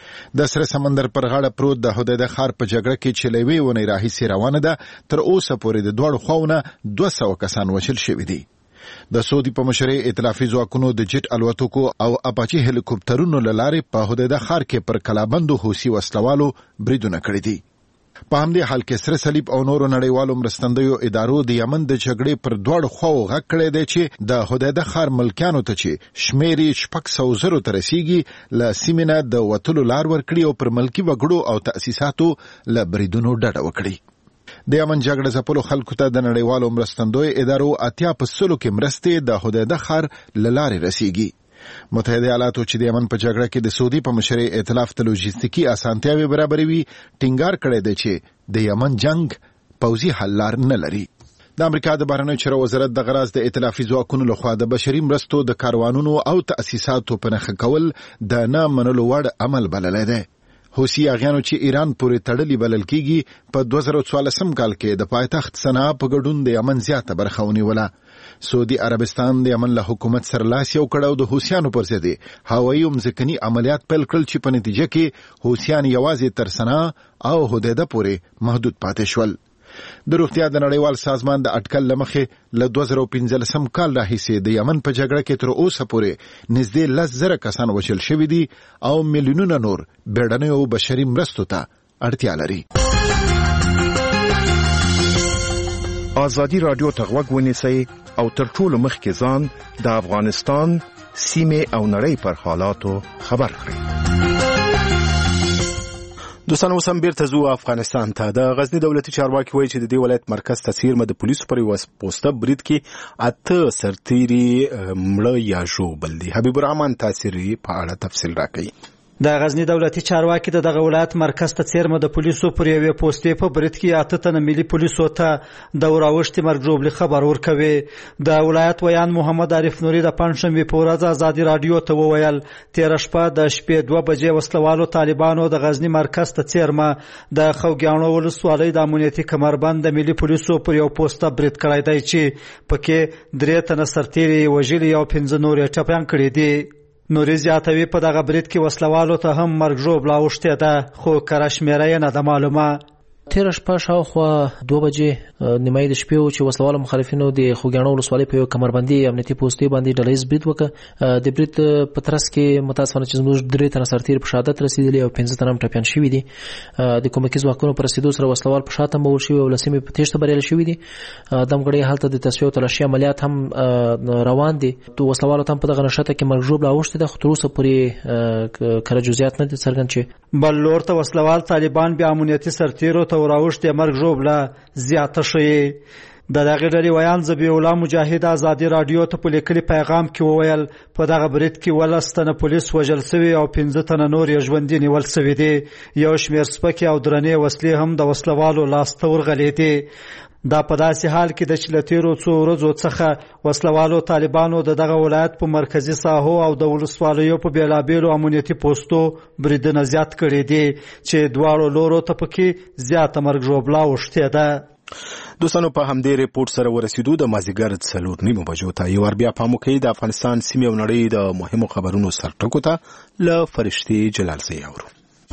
د سره سمندر پر غاړه پروت د حدیده ښار په جګړه کې چې له یوې اونۍ راهیسې روانه ده تر اوسه پورې د دواړو خواوو دوه سوه کسان وژل شوي دي. د سعودي په مشرۍ ائتلافي ځواکونو د جټ الوتکو او اپاچي هلیکوپټرونو له لارې په حدیده ښار کې پر کلابندو حوثي وسلوالو بریدونه کړي دي. په همدې حال کې سره صلیب او نورو نړیوالو مرستندویو ادارو د یمن د جګړې پر دواړو خواوو غږ کړی دی چې د حدیده ښار ملکیانو ته چې شمېر یې شپږ سوه زرو ته رسیږي له سیمې نه د وتلو لار ورکړي او پر ملکي وګړو او تأسیساتو له بریدونو ډډه وکړي. د یمن جګړه ځپلو خلکو ته د نړیوالو مرستندویو ادارو اتیا په سلو کې مرستې د حدیده ښار له لارې رسیږي. متحده ایالاتو چې د یمن په جګړه کې د سعودي په مشرۍ ائتلاف ته لوجستیکي اسانتیاوې برابروي ټینګار کړی دی چې د یمن جنگ پوځي حل لار نه لري. د امریکا د بهرنیو چارو وزارت د غراز د ائتلافي ځواکونو لخوا د بشري مرستو د کاروانونو او تأسیساتو په نښه کول د نه منلو وړ عمل بللی دی. حوثي اغیانو چې ایران پورې تړلي بلل کیږي په دوه زره څوارلسم کال کې د پایتخت سنا په ګډون د یمن زیاته برخه ونیوله. سعودي عربستان د یمن له حکومت سره لاس یو کړ او د حوثیانو پر ضد هوایي او ځمکني عملیات پیل کړل چې په نتیجه کې حوثیان یوازې تر سنا او حدیده پورې محدود پاتې شول. د روغتیا د نړیوال سازمان د اټکل له مخې له دوه زره پنځلسم کال راهیسې د یمن په جګړه کې تر اوسه پورې نږدې لس زره کسان وژل شوي دي او میلیونونه نور بیړنیو بشري مرستو ته اړتیا لري. آزادي رادیو ته غوږ ونیسئ او تر ټولو مخکې ځان د افغانستان سیمې او نړۍ پر حالاتو خبر کړئ. دوستان اوس هم بیرته ځو افغانستان ته. د غزني دولتي چارواکي وایي چې د دې ولایت مرکز ته څیرمه د پولیسو پر یوه پوسته برید کې اته سرتیري مړه یا ژوبل دي. حبیب الرحمن تاثیري په اړه تفصیل راکوي. د غزنی دولتي چارواکي د دغه ولایت مرکز ته څیرمه د پولیسو پر یوې پوستې په برید کې اته تنه ملي پولیسو ته د وراوښتې مرګ ژوبلي خبر ورکوي. د ولایت ویان محمد عارف نوري د پنجشنبې په ورځ ازادي رادیو ته وویل تېره شپه د شپې دوه بجې وسلوالو طالبانو د غزني مرکز ته څیرمه د خوږیاڼو ولسوالۍ د امنیتي کمربند د ملي پولیسو پر یو پوسته برید کړی دی چې پکې درې تنه سرتیري وژلي او پنځه نور یې ټپیان کړي دي. نوري زیاتوي په دغه برید کې وسلوالو ته هم مرګ ژوبله اوښتې ده خو کره شمېره یې نه ده معلومه. تیر شپه شاوخوا دوه بجې نیمایي د شپې و چې وسلوالو مخالفینو د خوږیاڼو ولسوالۍ په یو کمربندي امنیتي پوستې باندې ډلهییز برید وکړ. د برید په ترڅ کې متاسفانه چې زموږ درې تنه سرتیر په شهادت رسېدلي او پنځه تنه هم ټپیان شوي دي. د کومکي ځواکونو په رسېدو سره وسلوال په شاته مول شوي او له سیمې په تېښته بریالي شوي دي. دمګړۍ هلته د تصفیې او تلاشي عملیات هم روان دي. وسلوالو ته هم په دغه نښته کې مرګ ژوبله اوښتې ده، خو تر اوسه پورې کره جزئیات نه دي څرګند چې بل لور ته وسلوال طالبان بیا امنیتي سرتیرو ته وراوښتې مرګ ژوبله زیاته ښیي. د دغې ډلې ویان ذبیح الله مجاهد ازادي راډیو ته په لیکلي پیغام کې وویل په دغه برید کې ولس تنه پولیس وژل سوي او پنځه تنه نور یې ژوندي نیول سوي دي. یو شمېر سپکې او درنې وسلې هم د وسلوالو لاسته ورغلې دي. دا په داسې حال کې د چې له تېرو څو ورځو څخه وسلوالو طالبانو د دغه ولایت په مرکزي ساحو او د ولسوالیو په بېلابېلو امنیتي پوستو بریدونه زیات کړي دي چې دواړو لورو ته پکې زیاته مرګ ژوبله اوښتې ده. دوستانو په همدې ریپورت سره ورسېدو د مازدیګر څلور نیمو بجو ته یو ور بیا پام وکړئ د افغانستان سیمې او نړۍ د مهمو خبرونو سرټکو ته له فرشتې جلال زی اورو.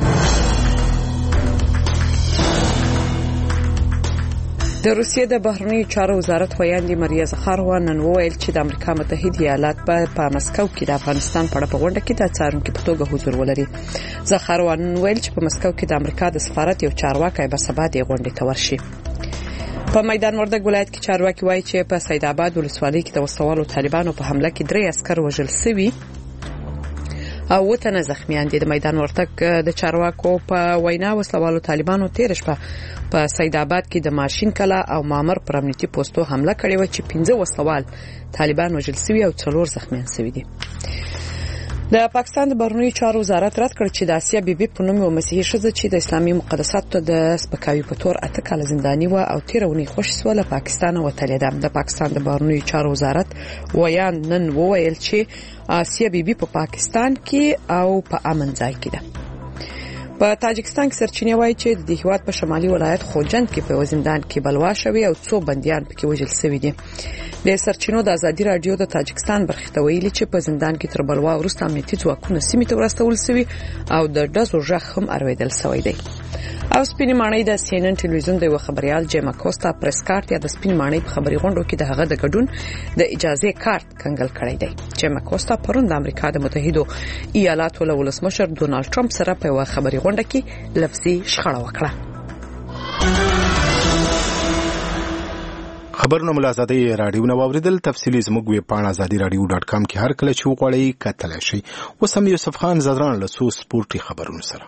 د روسیې د بهرنیو چارو وزارت ویاندې ماریا زخاروا نن وویل چې د امریکا متحده ایالات به په مسکو کې د افغانستان په اړه په غونډه کې د څارونکو په توګه حضور ولري. زخاروا نن ویل چې په مسکو کې د امریکا د سفارت یو چارواکي به سبا د غونډې ته ورشي. په میدان وردګ ولایت کې چارواکي وایي چې په سید آباد ولسوالۍ کې د وسلوالو طالبانو په حمله کې درې عسكر وژل شوي او وتنه زخمیان دي. د میدان وردګ د چارواکو په وینا وسلوالو طالبانو تیر شپه په سید آباد کې د ماشین کلا او مامر پر امنیتي پوسټو حمله کړې و چې پنځه وسلوال طالبان وژل شوي او څلور زخمیان شوي دي. د پاکستان د بهرنیو چارو وزارت رد کړ چې د آسیا بیبي په نوم یو مسیحي ښځه چې د اسلامي مقدساتو د سپکاوي په تور اته کاله زنداني و او تیر اونۍ خوشي سو له پاکستان وتلې ده. د پاکستان د بهرنیو چارو وزارت ویان نن وویل چې آسیا بیبي په پا پاکستان کې او په امن ځای کې ده. په تاجکستان کې سرچینې وایي چې د هیواد په شمالي ولایت خوجند کې په زندان کې بلوا شوی او څو بنديان پکې وژل شوي دي. د سرچینو د ازادي رادیو د تاجکستان برخه ته ویلي چې په زندان کې تر بلوا وروسته امنیتي ځواکونه سیمې ته ورستول شوي او د ډزو غږ هم اورېدل شوی دی. او سپینې ماڼۍ د سی ان ان ټلویزیون د یو خبريال جیما کوستا پریس کارت یا د سپینې ماڼۍ په خبري غونډو کې د هغه د ګډون د اجازه کارت کنګل کړی دی. جیما کوستا پرون د امریکا د متحده ایالاتو له ولسمشر ډونالد ټرمپ سره په یو خبري غونډه کې لفظي شخړه وکړه. خبرونه ملازادي رادیو نو اوریدل. تفصیلی زموږ ویب پاڼه ازادي رادیو ډاټ کام کې هر کله چې وغواړئ کتلی شئ. وسم یوسف خان زدران له څو سپورتي خبرونو سره.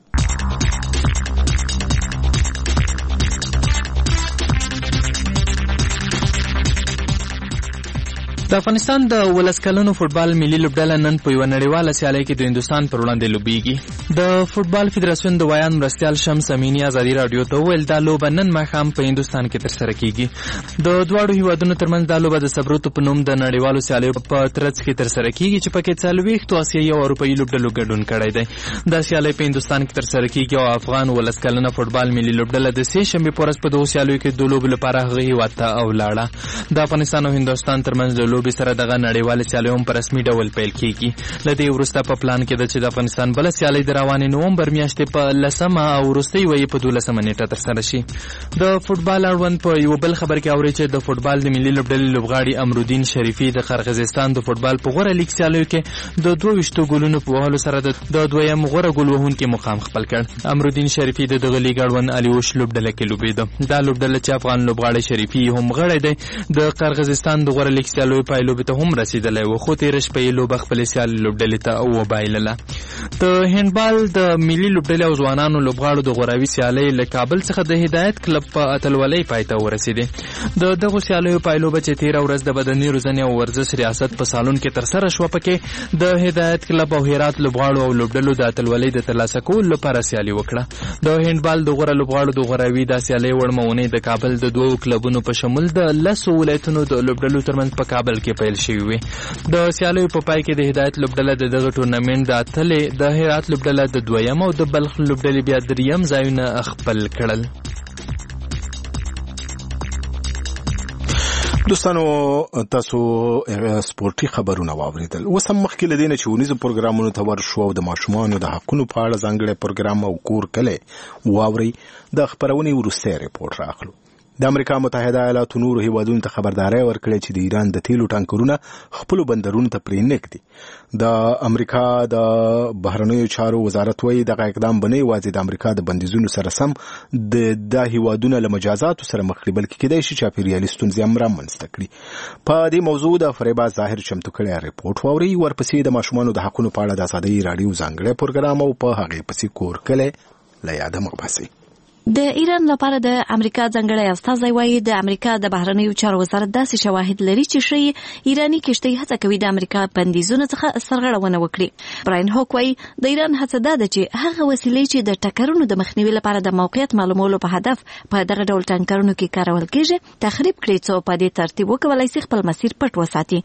د افغانستان د ولس کلنو فوټبال ملي لوبډله نن په یو نړیواله سیالي کې د هندستان پر وړاندې لوبېږي. د فوټبال فدراسیون د ویان مرستیال شمس امینی ازادي رادیو ته ویل دا لوبه نن ماښام په هندستان کې ترسره کیږي. د دواړو هیوادونو ترمنځ دا لوبه د صبروتو په نوم د نړیوالو سیالیو په ترڅ کې ترسره کیږي چې پکې څلوېښتو آسیایي او اروپایي لوبډلو ګډون کړی دی. دا سیالي په هندستان کې ترسره کیږي او افغان ولس کلنه فوټبال ملي لوبډله د سې شنبې په ورځ په دغو سیالیو کې د لوبو لپاره هغه هیواد ته ولاړه. د افغانستان او هندوستان ترمنځ د لوبې سره دغه نړیواله سیالي هم په رسمي ډول پیل کیږي. له دې وروسته په پلان کې ده چې د افغانستان بله سیالي د روانې نومبر میاشتې په لسمه او وروستۍ ویې په دولسمه نیټه ترسره شي. د فوټبال اړوند په یو بل خبر کې اوري چې د فوټبال د ملي لوبډلې لوبغاړي امرالدین شریفي د قرغیزستان د فوټبال په غوره لیګ سیالیو کې د دوه ویشتو ګولونو په وهلو سره د دویم غوره ګول وهونکي مقام خپل کړ. امرالدین شریفي د دغه لیګ اړوند الیوش لوبډله کې لوبېده. دا لوبډله چې افغان لوبغاړی شریفي هم غړی دی د قرغیزستان د غوره لیګ سیالیو پایلوبې ته هم رسېدلی و، خو تېره شپه یې لوبه خپلې سیالې لوبډلې ته وبایلله. د هندبال د ملي لوبډلې او ځوانانو لوبغاړو د غوراوي سیالۍ له کابل څخه د هدایت کلب په اتلولۍ پای ته ورسېدې. د دغو سیالیو پایلوبه چې تېره ورځ د بدني روزنې او ورزش ریاست په سالون کې ترسره شوه، پکې د هدایت کلب او هرات لوبغاړو او لوبډلو د اتلولۍ د ترلاسه کولو لپاره سیالي وکړه. د هندبال د غوره لوبغاړو د غوراوي دا سیالۍ وړمه اونۍ د کابل د دوو کلبونو په شمول د لسو ولایتونو د لوبډلو ترمنځ په کابل کې پیل شوې وې. د سیالیو په پای کې د هدایت لوبډله د دغه ټورنمنټ د اتلې، د هرات لوبډله د دویم او د بلخ لوبډلې بیا دریم ځایونه خپل کړل. دوستانو تاسو سپورتي خبرونه واوریدل. اوس هم مخکې لدینه چې ونیزو پروګرامونو ته ورشو او د ماشومانو د حقونو په اړه ځانګړی پروګرام او کور کله واوري د خبرونې ورسته ریپورت راخلو. د امریکا متحده ایالاتو نورو هیوادونو ته خبرداري ورکړې چې د ایران د تیلو ټانکرونه خپل بندرونو ته پرې نږدي. د امریکا د بهرنیو چارو وزارت وایي دغه اقدام بنې واځي د امریکا د بندیزونو سره سم د د هیوادونو له مجازاتو سره مخ کړي، بلکې کېدای شي چاپیریالي ستونزې هم رامنځته کړي. په دې موضوع د فریبا ظاهر چمتو کړی ریپورت واوري. ورپسې د ماشومانو د حقونو په اړه د ازادۍ راډیو ځانګړی پروګرام او په هغې پسې کور کله له یاده مغباسي. د ایران لپاره د امریکا ځانګړی استازی وایي د امریکا د بهرنیو چارو وزارت داسې شواهد لري چې ښیي ایراني کشتۍ هڅه کوي د امریکا بندیزونو څخه سرغړونه وکړي. براین هوک وایي د ایران هڅه دا ده چې هغه وسیلې چې د ټکرونو د مخنیوي لپاره د موقعیت معلومولو په هدف په دغه ډول ټانکرونو کې کارول کېږي تخریب کړي، څو په دې ترتیب وکولای شي خپل مسیر پټ وساتي.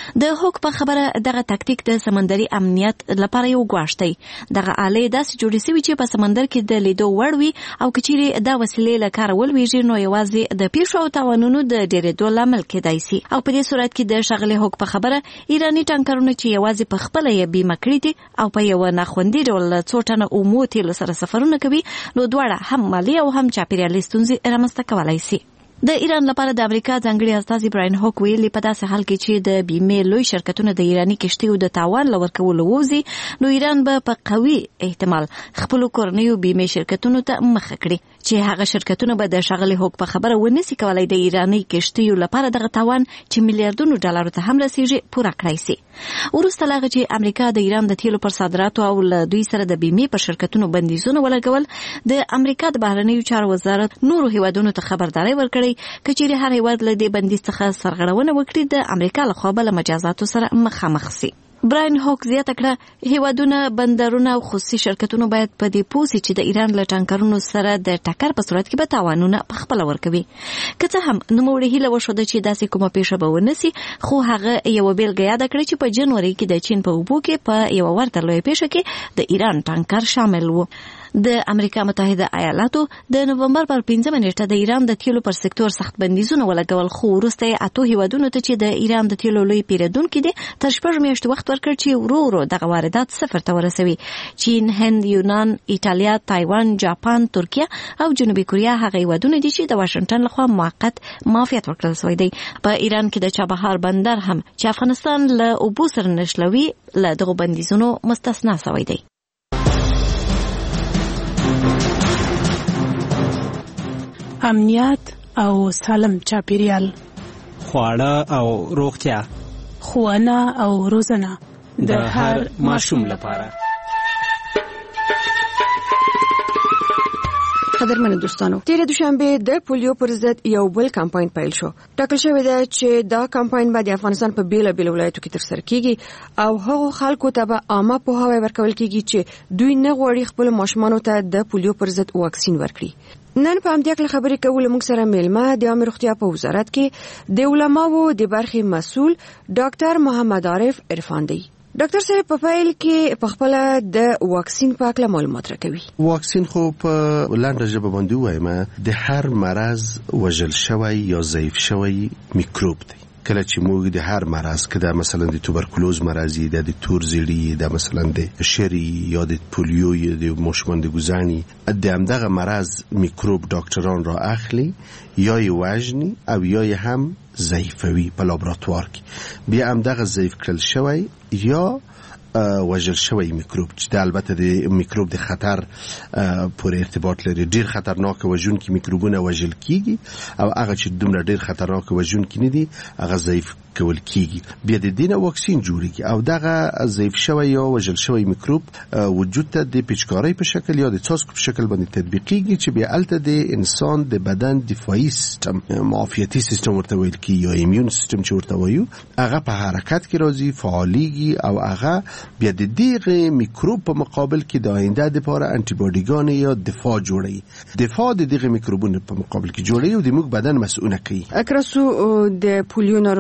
د هوک په خبره دغه تکتیک د سمندري امنیت لپاره یو ګواښ دی. دغه آلې داسې جوړې شوي چې په سمندر کې د لیدو وړ وي او کچېرې دا وسیلې له کاره ولویږي نو یوازې د پیښو او تاوانونو د ډېرېدو لامل کېدای شي. او په دې صورت کې د ښاغلي هوک په خبره ایراني ټانکرونه چې یوازې په خپله یې بیمه کړي دي او په یوه ناخوندي ډول له څو ټنه اومو تیلو سره سفرونه کوي نو دواړه هم مالي او هم چاپیریالي ستونزې رامنځته کولی شي. د ایران لپاره د امریکا ځانګړي استازي براین هوک ویلي په داسې حال کې چې د بیمې لوی شرکتونه د ایراني کشتیو د تاوان له ورکولو ووځي نو ایران به په قوي احتمال خپلو کورنیو بیمې شرکتونو ته مخه کړي چې هغه شرکتونه به د ښاغلي هوک په خبره ونسي کولی د ایراني کشتیو لپاره دغه تاوان چې میلیارډونو ډالرو ته هم رسیږي پوره کړی شي. وروسته له هغه چې امریکا د ایران د تیلو پر صادراتو او له دوی سره د بیمې پر شرکتونو بندیزونه ولګول د امریکا د بهرنیو چارو وزارت نورو هیوادونو ته خبرداری ورکړي کچېرې هر هیواد له دې بندیز څخه سرغړونه وکړي د امریکا لخوا به له مجازاتو سره مخامخ شي. براین هوک زیاته کړه هیوادونه بندرونه او خصوصي شرکتونه باید په دې پوه شي چې د ایران له ټانکرونو سره د ټکر په صورت کې به تاوانونه په خپله ورکوي. که څه هم نوموړې هیله وښوده چې داسې کومه پیښه به ونه سي، خو هغه یوه بیلګه یاده کړه چې په جنوري کې د چین په اوبو کې په یوه ورته لویه پیښه کې د ایران ټانکر شامل و. د امریکا متحده ایالاتو د نومبر پر پنځمه نیټه د ایران د تیلو پر سکتور سخت بندیزونه ولګول، خو وروسته یې اتو هیوادونو ته چې د ایران د تیلو لوی پیرودونکي دي تر شپږ میاشتې وخت ورکړ چې ورو ورو دغه واردات صفر ته ورسوي. چین، هند، یونان، ایټالیا، تایوان، جاپان، ترکیه او جنوبي کوریا هغه هیوادونه دي چې د واشنګټن لخوا موقت معافیت ورکړل شوی دی. په ایران کې د چابهار بندر هم چې افغانستان له اوبو سره نښلوي له دغو بندیزونو مستثنا شوی دی. امنیت او سالم چاپیریال، خواړه او روغتیا، ښوونه او روزنه د هر ماشوم لپاره. قدرمن دوستانو، تیر دوشنبه د پولیو پر ضد یو بل کمپاین پیل شو. ټاکل شوی دی چې دا کمپاین به د افغانستان په بیلابیلو ولایتو کې ترسره کیږي او هغو خلکو ته به عامه پوهاوی ورکول کیږي چې دوی نه غواړي خپل ماشومانو ته د پولیو پر ضد واکسین ورکړي. نن په همدې اړه خبرې کول موږ سره میلمه د عامه روغتیا په وزارت کې د علماو د برخې مسؤل ډاکټر محمد عارف عرفان دی. ډاکټر صاحب په فایل کې په خپل د واکسین په اړه معلومات راکوي. واکسین خو په لاندې ژبه باندې وایم د هر مرض وژل شوی یا ضعیف شوی میکروب دی. کله چې موږ د هر مرض کده مثلا د توبرکلوز مرضی د تور زیړی د مثلا د شری یا د پولیو یا د ماشومان د ګزانی د همدغه مرض میکروب ډاکټران را اخلي یا یې وژني او یا یې هم ضعیفوي په لابراتوار کې. بیا همدغه ضعیف کړل شوی یا وژل شوی میکروب چې د البته د میکروب د خطر پورې ارتباط لري. ډیر خطرناک وژونکي میکروبونه وژل کیږي او هغه چې دومره ډیر خطرناک وژونکي نه دي هغه ضعیف کول کیږي. بیا د دینه واکسین جوړیږي او دغه ضعیف شوی یا وژل شوی میکروب وجود ته د پیچکاری په شکل یا د څاڅکو په شکل باندې تطبیقیږي چې بیا الته د انسان د بدن دفاعي سیستم معافیتي سیستم ورته ویل کی یا ایمیون سیستم چې ورته وایو هغه په حرکت کې راځي، فعالیږي او هغه بیا د دغه میکروب په مقابل کې د آینده لپاره انټي باډیګان یا دفاع جوړي. دفاع د دغه میکروبونو په مقابل کې جوړي او د موږ بدن مسؤونه کوي. اکرسو د پولیو ناروغي ته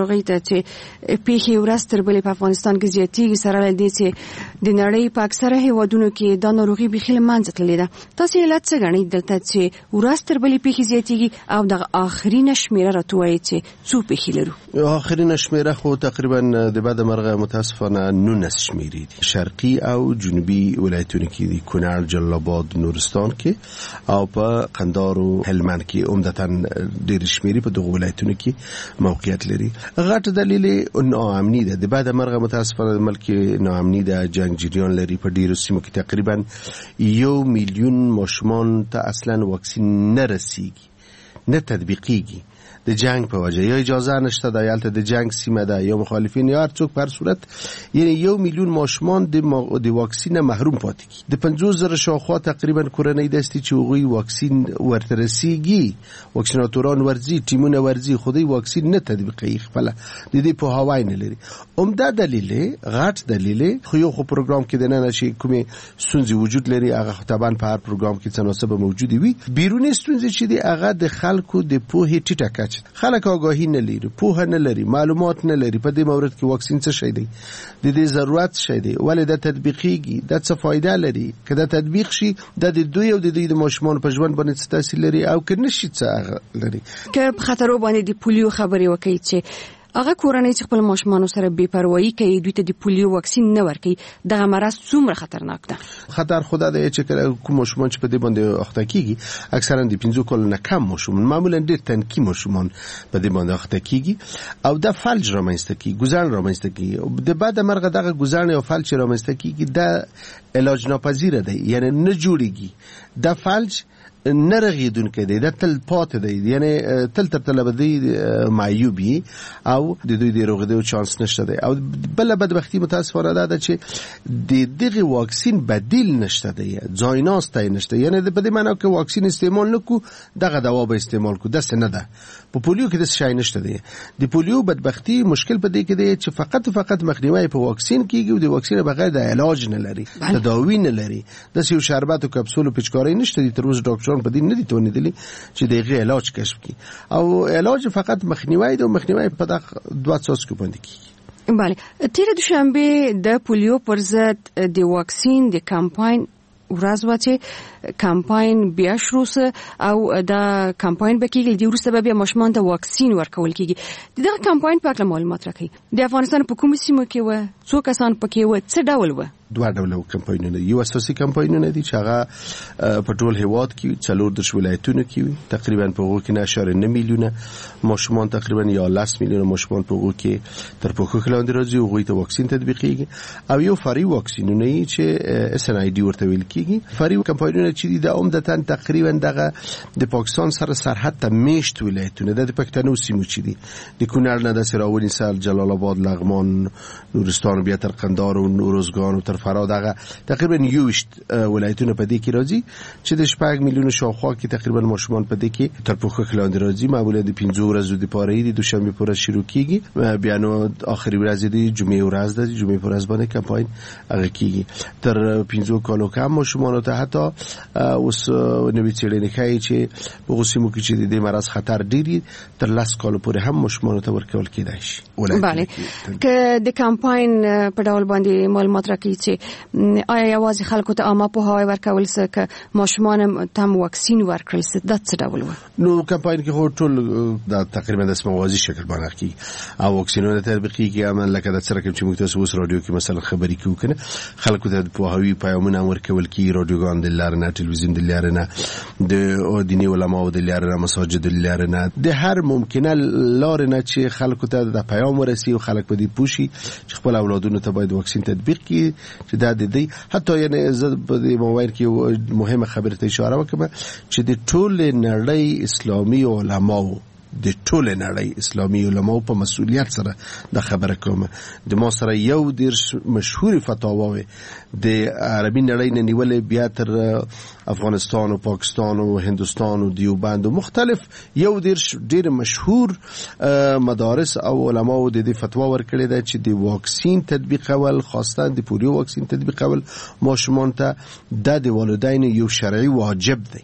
چې پیښې ورځ تر بلې په افغانستان کې زیاتېږي سره له دې چې د نړۍ په اکثره هیوادونو کې دا ناروغي بیخي له منځه تللې ده. تاسو علت څه ګڼئ دلته چې ورځ تر بلې پیښې زیاتېږي او د آخرینه شمیره راته وایي چې څو پیښې لرو؟ آخرینه شمیره خو تقریبا د بعد مرغه متاسفانه نونس شمیرې دي، شرقي او جنوبي ولایتونو کې دي، کونړ، جلال آباد، نورستان کې او په قندهار او هلمند کې عمدتاً ډېر شمیرې په دغه ولایتونو کې موقعیت لري. غټ دلیل ناامني ده، د بعد مرغه متاسفانه ملک ناامني ده، جنگ جریان لري په ډېرو سیمو کې. تقریبا یو میلیون ماشومان ته اصلا واکسین نه رسیږي، نه تطبیقیږي د جنگ په وجه، یا اجازه نشته د یالته د جنگ سیمه ده یا مخالفین یا هر څوک په هر صورت، یعنی یو میلیون ماشومان د د واکسین محروم پاتې کی. د پنځوس زره شاوخوا تقریبا کورنۍ دستی چې هغوی واکسین ورته رسیږي، واکسیناتوران ورځي، ټیمونه ورځي، خو دوی واکسین نه تطبیقوي، خپله د دې پوهاوی نه لري. عمده دلیل غټ دلیل خو یو خو پروګرام کې د نن شي کومې ستونزې وجود لري، هغه طبعا په هر پروګرام کې تناسب موجود وي. بیرونی ستونزې چې دي هغه د خلکو د پوهې ټیټه کچه، خلک آگاهی نه لري، پوهه نه لري، معلومات نه لري په دې مورد کې واکسین څه شی دی، د دې ضرورت شی دی، ولې د تطبیقیږي، د څه فائدہ لري، کله تطبیق شي د دوی او د دوی د ماشومان په ژوند باندې څه تاثیر لري او که نشي څه لري. که په خطرو باندې د پولیو خبرې وکړي چې هغه کورنۍ چې خپل ماشومان سره بے پروايي کوي، دوی ته د پولیو واکسین نه ورکوي، دغه مرض څومره خطرناک ده؟ خطر خدا دی چې کوم ماشومان چې په دې باندې اخته کیږي، اکثرا د پنځو کالو نه کم ماشومان، معمولا ډېر تنکي ماشومان په دې باندې اخته کیږي او د فلج رامنځته کیږي، ګزړن رامنځته کیږي. د بعد مرغه دغه ګزړن او فلج رامنځته کیږي د علاج ناپذیر دی، یعنی نه جوړیږي. د فلج نه رغیدونکی دی، د تل پاتې دی، یعنی تل تر تله به دی معیوبي او د دوی د روغېدو چانس نشته دی. او بله بدبختي متاسفانه دا ده چې د دغه واکسین بدیل نشته دی، ځایناستی نشته، یعنی په دې معنا که واکسین استعمال نکو دغه دوا به استعمال کو، داسې نه ده. په پولیو کې داسې شی نشته دی. د پولیو بدبختي مشکل په دې کې دی چې فقط فقط مخنیوی په واکسین کیږي او د واکسین بغیر د علاج نه لري، تداوی نه لري. داسې یو شربت او کپسول او پیچکاري نشته دی، تر اوسه ډاکټران په دې نه دي توانیدلی چې دغه علاج کشف کړي، او علاج فقط مخنیوی دی او مخنیوی په دغه دوه څاڅکو باندې کیږي. بله، تیر دوشنبه د پولیو پر ضد د واکسین د کمپاین ورځ و چې کمپاین بیا شروع او دا کمپاین به کېږي، د وروسته به بیا ماشومان ته واکسین ورکول کېږي. دغه کمپاین په اړه معلومات راکړئ. د افغانستان په کومو سیمو کې و، څو کسان پکې و، څه ډول و؟ دوه ډوله کمپاینونه، یو اساسي کمپاینونه دي چې هغه په ټول هیواد کې څلور دېرش ولایتونو کې وي، تقریبا په هغو کې نه اشاریه نه میلیونه ماشومان، تقریبا یا لس میلیونه ماشومان په هغو کې تر پوښښ لاندې راځي، هغوی ته واکسین تطبیقیږي. او یو فرعي واکسینونه یي چې اس ان آی ډي ورته ویل کېږي. فرعي کمپاینونه چې دي د عمدتاً تقریبا دغه د پاکستان سره سرحد ته میشت ولایتونه د پښتنو سیمو چې دي، د کونړ نه داسې راونیسل، جلال آباد، لغمان، نورستان، بیا تر قندهار او روزګان او فراد، هغه تقریبا یوشت ولایتونه په دې کې راځي چې د شپږ میلیون شاوخوا کې تقریبا ماشومان په دې کې تر پوښښ لاندې راځي. معمولا د پنځو ورځو د پاره د دوشنبه پر ورځ شروع کیږي، بیا نو اخري ورځ د جمعې ورځ د جمعې پر ورځ باندې کمپاین هغه کیږي. تر پنځو کالو کم ماشومان ته حتی اوس نوې څېړنې ښیي چې په غوسمو کې چې د دې مرض خطر ډیری تر لاس کالو پورې هم ماشومان ته ورکول کېدای شي. بله، که د کمپاین په ډول باندې معلومات راکړي چې آیا یوازې خلکو ته عامه پوهاوی ورکول څه که ماشومان ته واکسین ورکړل څه، دا څه ډول و؟ نو کمپاین کې هو ټول دا تقریبا د موازی شکل باندې کی او واکسینونه تطبیقیږي، عمل لکه د سره چې موږ تاسو اوس رادیو کې مثلا خبرې کوو کنه، خلکو ته پوهاوی پیغامونه ورکول کی، رادیوګان د لارې نه، ټلویزیون د لارې نه، د دیني علماو د لارې نه، مساجد د لارې نه، د هر ممکنه لارې نه چې خلکو ته د پیغام ورسي او خلک په دې پوښي چې خپل اولادونو ته باید واکسین تطبیق کړي. چې دا د دې حتی یعنی زه په دې موبایل کې مهمه خبره ته اشاره وکم چې د ټول نړۍ اسلامي علماو د ټول نړۍ اسلامي علماو په مسؤلیت سره د خبره کوم. د ما سره یو ډیر مشهور فتاوا د عربي نړۍ نه نیولې، بیا تر افغانستان او پاکستان او هندوستان او دیوبند او مختلف یو ډیر ډیر مشهور مدارس او علماو د دې فتوا ورکړې ده چې د واکسین تطبیقول، خاصه د پولیو واکسین تطبیقول ماشومان ته د والدین یو شرعي واجب دی،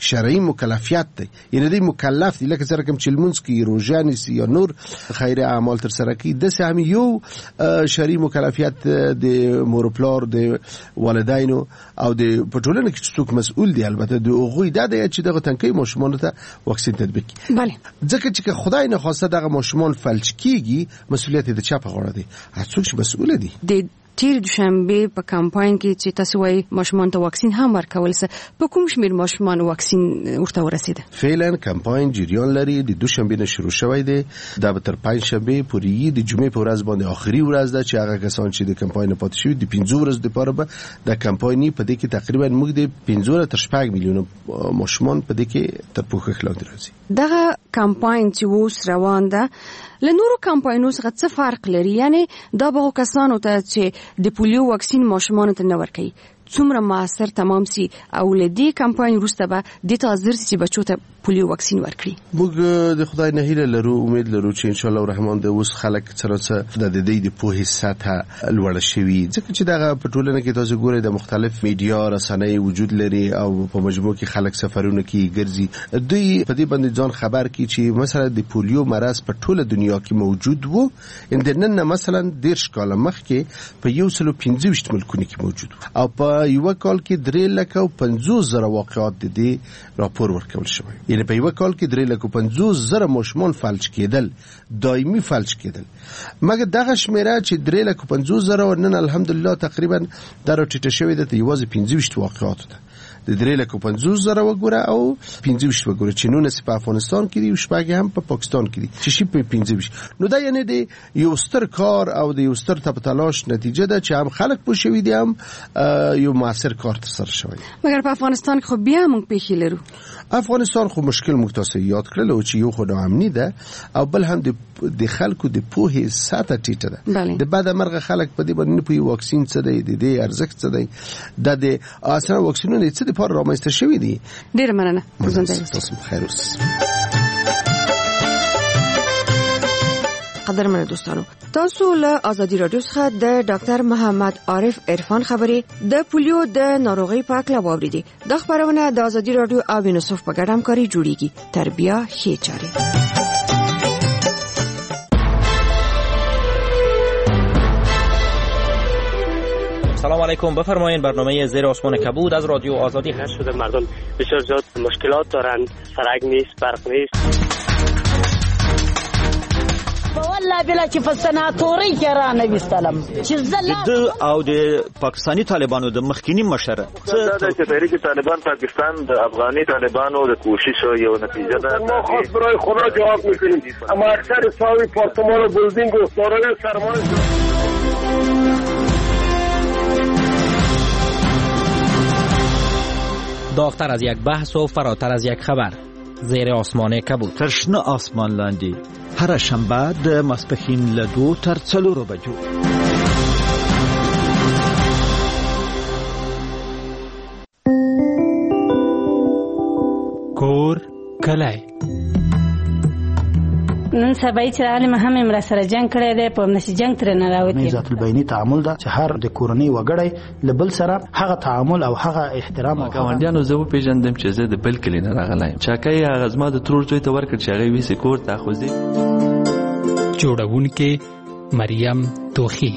شرعي مکلفیت دی، یعنی دی مکلف دی لکه سره کوم چې لمونځ کوي، روژه نیسي یا نور خیري اعمال تر سره کوي، داسې هم یو شرعي مکلفیت د مور پلار د والدینو او د په ټولنه کې چې څوک مسؤل دی البته د هغوی دا دی چې دغه تنکي ماشومان ته واکسین تطبیق کړي. بله ځکه چې خدای نه خواسته دغه ماشومان فلج کیږي، مسؤلیت د چا په غاړه دی؟ هر څوک چې مسؤل دی. د تیر دوشنبه په کمپاین کې چې تاسو وايي ماشومان ته واکسین هم ورکول سه، په کوم شمیر ماشومان واکسین ورته ورسیده؟ فعلا کمپاین جریان لري، د دوشنبه نه شروع شوی دی، دا به تر پنځ شنبه پورې د جمعې په ورځ باندې آخري ورځ ده چې هغه کسان چې د کمپاین پاتې شوي د پنځه ورځې لپاره به د کمپاین په دې کې تقریبا موږ د پنځه تر شپږ میلیون ماشومان په دې کې تر پوښښ لاندې راځي. دغه کمپاین چې اوس روان ده له نورو کمپاینونو څخه څه فرق لري؟ یعنی دا به کسانو ته چې د پولیو واکسین ماشومان ته نه ورکوي څومره موثر تمام سي او له دې کمپاین وروسته به د تازر سي بچو ته پولیو واکسین ورکړي؟ موږ د خدای نه هیله لرو، امید لرو چې ان شاء الله الرحمن د اوس خلک سره څه د دې د پوهې سطح لوړ شوي، ځکه چې دغه په ټولنه کې تاسو ګورئ د مختلف میډیا رسنۍ وجود لري او په مجموع کې خلک سفرونه کوي ګرځي، دوی په دې باندې ځان خبر کړي چې مثلا د پولیو مرض په ټوله دنیا کې موجود وو، اندنن مثلا دیرش کال مخکې په یو سلو پنځه ویشت ملکونو کې موجود وو او په یو کال کې درې لک او پنځوس زره واقعات د دې راپور ورکول شوی، یعنی په یو کال کې درې لک او پنځوس زره ماشومان فلج کېدل، دایمي فلج کېدل. مګر دغه شمیره چې درې لک او پنځوس زره ورنن الحمدلله تقریبا در ټیټه شوې ده، یوازې پنځه ویشت واقعات ده د درې لک او پنځوس زره وګوره او پنځه ویشت وګوره چې نو په افغانستان کې دي او شپږ هم په پاکستان کې دي چې شي په پنځه ویشت. نو دا یعنی د یو ستر کار او د یو ستر تلاش نتیجه ده چې هم خلک پوښوي دي هم یو موثر کار تر سره شوی. مګر په افغانستان کې خو بیا موږ پیښې لرو. افغانستان خو مشکل موږ تاسو یاد کړل او چې یو خو ناامني ده او بل هم د خلکو د پوهې سطح ټیټه ده. د بعد مرغه خلک په دې باندې په واکسین څه دی، د دې ارزښت څه دی، د اصلا واکسینونه څه د پر رامنځته شوی دي. ډیر مننه. تاسو بخیر اوسئ. قدرمن دوستانو، تاسو له ازادي رادیو څخه د ډاکټر محمد عارف عرفان خبري د پولیو د ناروغي په اړه واوریدي. د خبرونه د ازادي رادیو او یونیسف په ګډه همکاري جوړیږي. تربیه ښه چاري. سلام علیکم، بفرمایید. برنامه زیر آسمان کبود از رادیو آزادی هست. شده مردم بسیار زیاد مشکلات دارند، سرک نیست، برق نیست. والله بلا چې په سناتوري کې را نه وستلم چې زله د او د پاکستانی طالبانو د مخکینی مشر دا چې تحریک طالبان پاکستان د افغاني طالبانو د کوشش یو نتیجه ده. ما خاص برای خدا جواب میکنیم، اما اکثر ساوی پارتمان و بلدینگ و دارای سرمایه داغتر از یک بحث و فراتر از یک خبر. زیر آسمان کبود. ترشنه آسمان لاندی هر شنبه د ماسپښین له دوه تر څلورو بجو. کور کلی نن سبا چې عالم هم امر سره جنگ کړی دی، په نشي جنگ تر نه راوتی. ذات البینی تعامل دا چې هر د کورنۍ وګړی لبل سره هغه تعامل او هغه احترام او ګاونډیانو زه پیژندم چې زه د بل کلی نه راغلایم. چاکای هغه زما د ترور زوی ته ورکړ چې هغه ویسي کور ته خوځي. جوړونکې مریم توخی.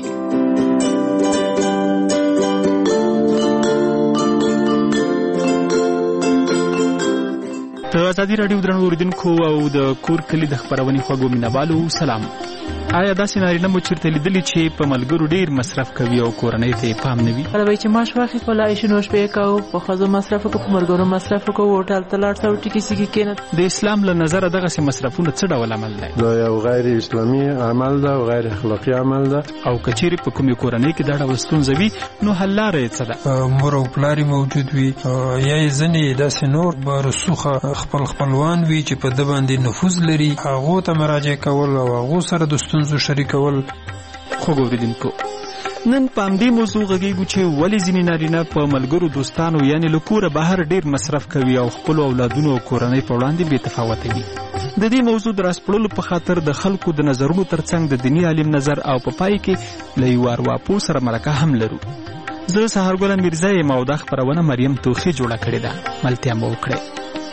د ازادي رادیو درنو اوریدونکو او د کور کلی د خبرونې خوږو مینوالو سلام. آیا داسې نارینه مو چیرته لیدلی چې په ملګرو ډیر مصرف کوي او کورنۍ ته یې پام نه وي؟ کله به چې معاش واخیست ولا عیش نوش به یې کوو، په ښځو مصرف وکړو، په ملګرو مصرف وکړو، هوټل ته لاړ سو ټیکې سیکې کېنه. د اسلام له نظره دغسې مصرفونه څه ډول عمل دی؟ دا یو غیر اسلامي عمل ده او غیر اخلاقي عمل ده. او که چیرې په کومې کورنۍ کې دا ډول ستونزه وي نو حل لاره یې څه ده؟ مور او پلار موجود وي یا یې ځینې داسې نور بارسوخه خپل خپلوان وي چې په ده باندې نفوذ لري، هغو ته مراجعه کول او هغو سره د ستونزو شریکول. خوږ اوریدونکو، نن په همدې موضوع غږیږو چې ولې ځینې نارینه په ملګرو دوستانو یعنې له کوره بهر ډیر مصرف کوي او خپلو اولادونو او کورنۍ په وړاندې بې تفاوته وي. د دې موضوع د راسپړلو په خاطر د خلکو د نظرونو ترڅنګ د دیني عالم نظر او په پای کې له یو ارواپوه سره مرکه هم لرو. زه سهارګله میرزا یم او دا خپرونه مریم توخی جوړه کړې ده. ملتیا مو وکړئ.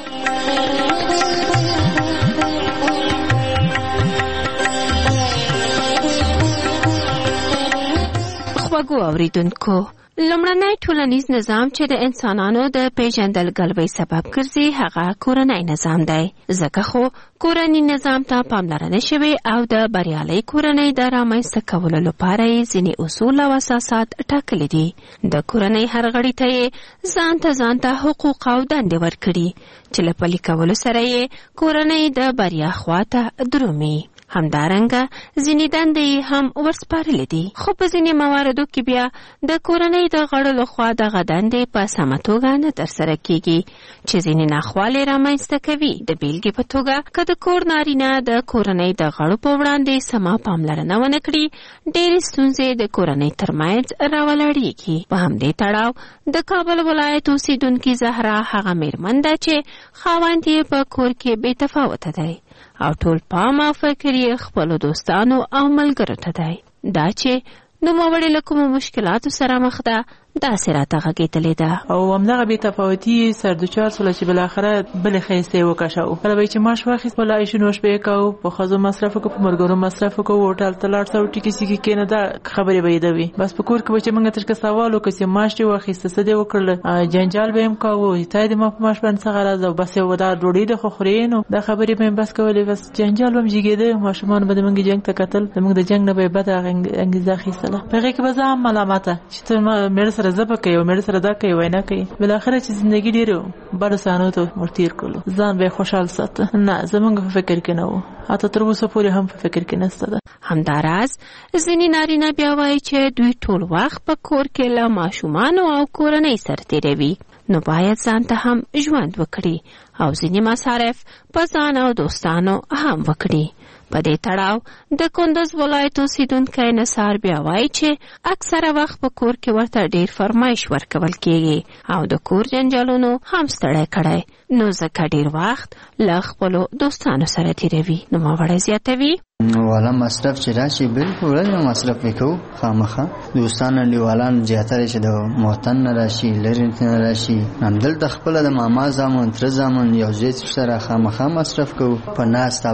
خوږو اوریدونکو، لومړنی ټولنیز نظام چې د انسانانو د پیژندګلوۍ سبب ګرځي هغه کورنی نظام دی. ځکه خو کورنی نظام ته پاملرنه شوې او د بریالۍ کورنۍ د رامنځته کولو لپاره یې ځینې اصول او اساسات ټاکلي دي. د کورنۍ هر غړي ته یې ځان ته ځان ته حقوق او دندې ورکړي چې له پلي کولو سره یې کورنۍ د بریا خواته درومي. همدارنګه ځینې دندې هم ورسپارلې دي، خو په ځینې مواردو کې بیا د کورنۍ د غړو لخوا دغه دندې په سمه توګه نه ترسره کیږي چې ځینې ناخوالې رامنځته کوي. د بیلګې په توګه که د کور نارینه د کورنۍ د غړو په وړاندې سمه پاملرنه ونه کړي، ډېرې ستونزې د کورنۍ ترمنځ راولاړېږي. په همدې تړاو د کابل ولایت اوسېدونکې زهرا هغه مېرمن ده چې خاوند یې په کور کې بې تفاوته دی او ټول پام او فکر یې خپلو دوستانو او ملګرو ته دی. دا چې نوموړې له کومو مشکلاتو سره مخ ده داسې راته غږېدلې ده. او همدغه بې تفاوتي سر دوچار سوله چې بالاخره بلې ښایستې یې وکشو. کله به یې چې معاش واخیست خپله عیشونه وشبې یې کوو، په ښځو مصرف وکړو، په ملګرو مصرف وکړو، هوټل ته لاړ څه او ټیکې سیکې کېنه، دا خبرې به یې ده وي. بس په کور کې به چې موږ ترې که سوال وکړو چې معاش دې واخیسته څه دې وکړله، جنجال به یې هم کوو، تا دې ما په معاش باندې څه غرض او بس یو دا ډوډۍ ده خو خورې نو دا خبرې به یې بس کولې. بس جنجال به هم زېږېده، ماشومان به د موږ جنګ ته کتل، زموږ د جنګ نه به یې بده انګېزه اخیستله. په هغې کې به زه هم ملامته چې ته مېړه سره ضبه کوې او مېړه سره دا کوي وینا کوي. بالاخره چې زندگی ډېرو بډو سانو ته ورتیر کړلو، ځان به خوشحال ساته. نه زمونږ په فکر کې نه وو، حتی تر اوسه پورې هم په فکر کې نشته ده. همداراز ځینې نارینه بیا وایي چې دوی ټول وخت په کور کې له ماشومانو او کورنۍ سره تېروي، نو باید ځان ته هم ژوند وکړي او ځینې مصارف په ځان او دوستانو هم وکړي. په دې تړاو د کندز ولایت اوسېدونکی نثار بیا وایي چې اکثره وخت په کور کې ورته ډېر فرمایش ورکول کېږي او د کور جنجالونو هم ستړی کړی، نو ځکه ډېر وخت له خپلو دوستانو سره تېروي. نوموړی زیاتوي والا مصرف چې راشي بالکل ورځ مصرف وکړو خامخا. دوستان لیوالان زیاتره چې د موطن نه راشي، لرې نه راشي، همدلته خپله د ماما زامن تره زامن یو ځای سره خامخا مصرف کوو. په ناسته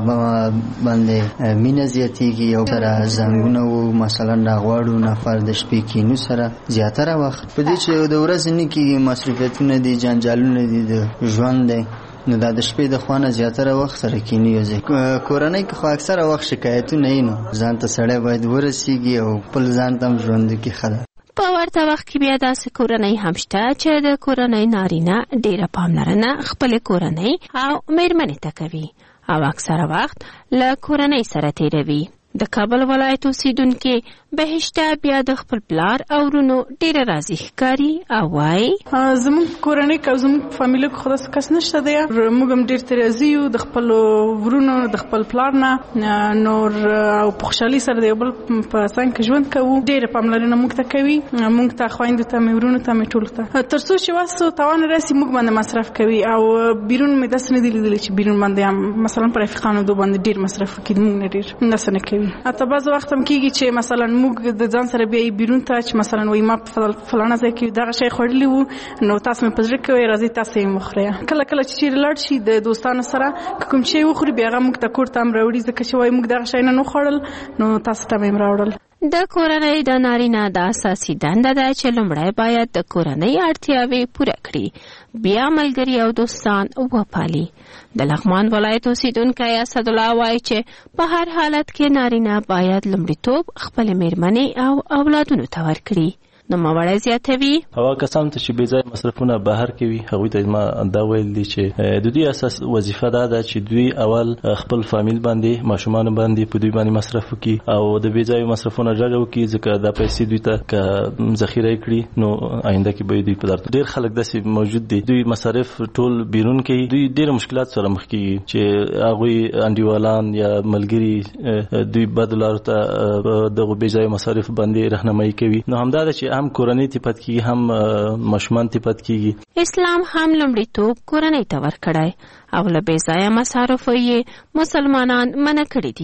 باندې مینه زیاتېږي، یو سره زنګونه وو مثلا راغواړو نفر د شپې کینو سره زیاتره وخت په دې چې د ورځې نه کېږي، مصرفیتونه دي، جنجالونه دي، د ژوند دی، نو دا د شپې د خوا نه زیاتره وخت سره کینی یو ځای. کورنۍ کې خو اکثره وخت شکایتونه یې نو ځان ته سړی باید ورسیږي او خپل ځان ته هم ژوند کې ښه ده. په ورته وخت کې بیا داسې کورنۍ هم شته چې د کورنۍ نارینه ډېره پاملرنه خپلې کورنۍ او مېرمنې ته کوي او اکثره وخت له کورنۍ سره تېروي. د کابل ولایت اوسېدونکې بهشته بیا د خپل پلار او ورونو ډېره راضي ښکاري او وایي زموږ کورنۍ که زموږ فامیلو کې خو داسې کس نشته دی، موږ هم ډېر ترې راضي یو د خپلو ورونو د خپل پلار نه، نور او په خوشحالۍ سره د یو بل په څنګ کې ژوند کوو. ډېره پاملرنه موږ ته کوي، موږ ته خویندو ته مې ورونو ته مې ټولو ته، تر څو چې وس تاوان راسي موږ باندې مصرف کوي. او بیرون مې داسې نه دي لیدلي چې بیرون باندې هم مثلا پر رفیقانو دو باندې ډېر مصرف وکړي، موږ نه ډېر داسې نه کوي. حتی بعض وخت هم کېږي چې مثلا موږ د ځان سره بیایي بیرون ته چې مثلا وایي ما په فلانه ځای کې دغه شی خوړلی وو، نو تاسو مې په زړه کې وایي راځئ تاسو یې وخورئ. کله کله چې چېرې لاړ شي د دوستانو سره که کوم شی وخوري بیا هغه موږ ته کور ته هم راوړي، ځکه چې وایي موږ دغه شی نه خوړل نو تاسو ته مې هم راوړل. د کورنۍ د نارینه د اساسي دنده ده چې لومړی باید د کورنۍ اړتیاوې پوره کړي، بیا ملګري او دوستان وپالي. د لغمان ولایت اوسېدونکی اسدالله وایي چې په هر حالت کې نارینه باید لومړیتوب خپلې مېرمنې او اولادونو ته ورکړي. نوموړی زیاتوي هغه کسان ته چې بې ځایه مصرفونه بهر کوي هغوی ته ما دا ویل دي چې د دوی اساس وظیفه دا ده چې دوی اول خپل فامیل باندې ماشومان باندې په دوی باندې مصرف وکړي او د بې ځایه مصرفونه ډډه وکړي، ځکه دا پیسې دوی ته که ذخیره کړي نو آینده کې به دوی په درد. ډېر خلک داسې موجود دي دوی مصارف ټول بیرون کوي، دوی ډېر مشکلات سره مخ کېږي چې هغوی انډیوالان یا ملګري دوی بد لارو ته دغه بې ځایه مصارف باندې رهنمایي کوي. نو همدا ده چې هم کورنۍ ته پات کیږي هم ماشومان ته پات کیږي. اسلام هم لومړیتوب کورنۍ ته ورکړی او له بې ځایه مصارفو یې مسلمانان منع کړي دي،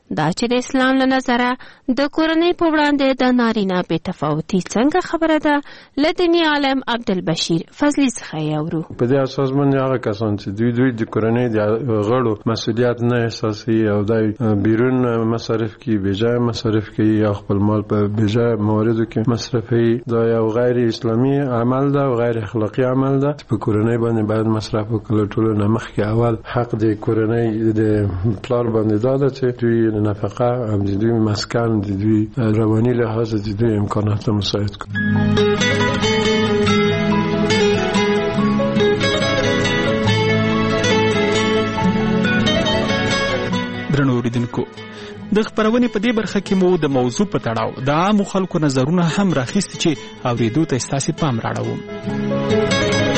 دا چې د اسلام له نظره د کورنۍ په وړاندې د نارینه بې تفاوتي څنګه خبره ده، له دیني عالم عبدالبشیر فضلي څخه یې اورو. په دې اساس باندې هغه کسان چې دوی دوی د کورنۍ د غړو مسؤلیت نه احساسوي او د بیرون مصارف کوي، بېجای مصارف کوي یا خپل مال په بېجای مواردو کې مصرفوي، دا یو غیر اسلامي عمل ده او غیر اخلاقي عمل ده. په کورنۍ باندې باید مصرف وکړو. ټولو نه مخکې اول حق د کورنۍ د پلار باندې دا ده چې دوی نفقه هم د دوی مسکن د دوی رواني لحاظ د دوی امکانات مساعد کړي. درنو اوریدونکو، د خبرونې په دې برخه کې مو د موضوع په تړاو د عامو خلکو نظرونه هم راخیستي چې اوریدو ته ستاسو پام راړوم.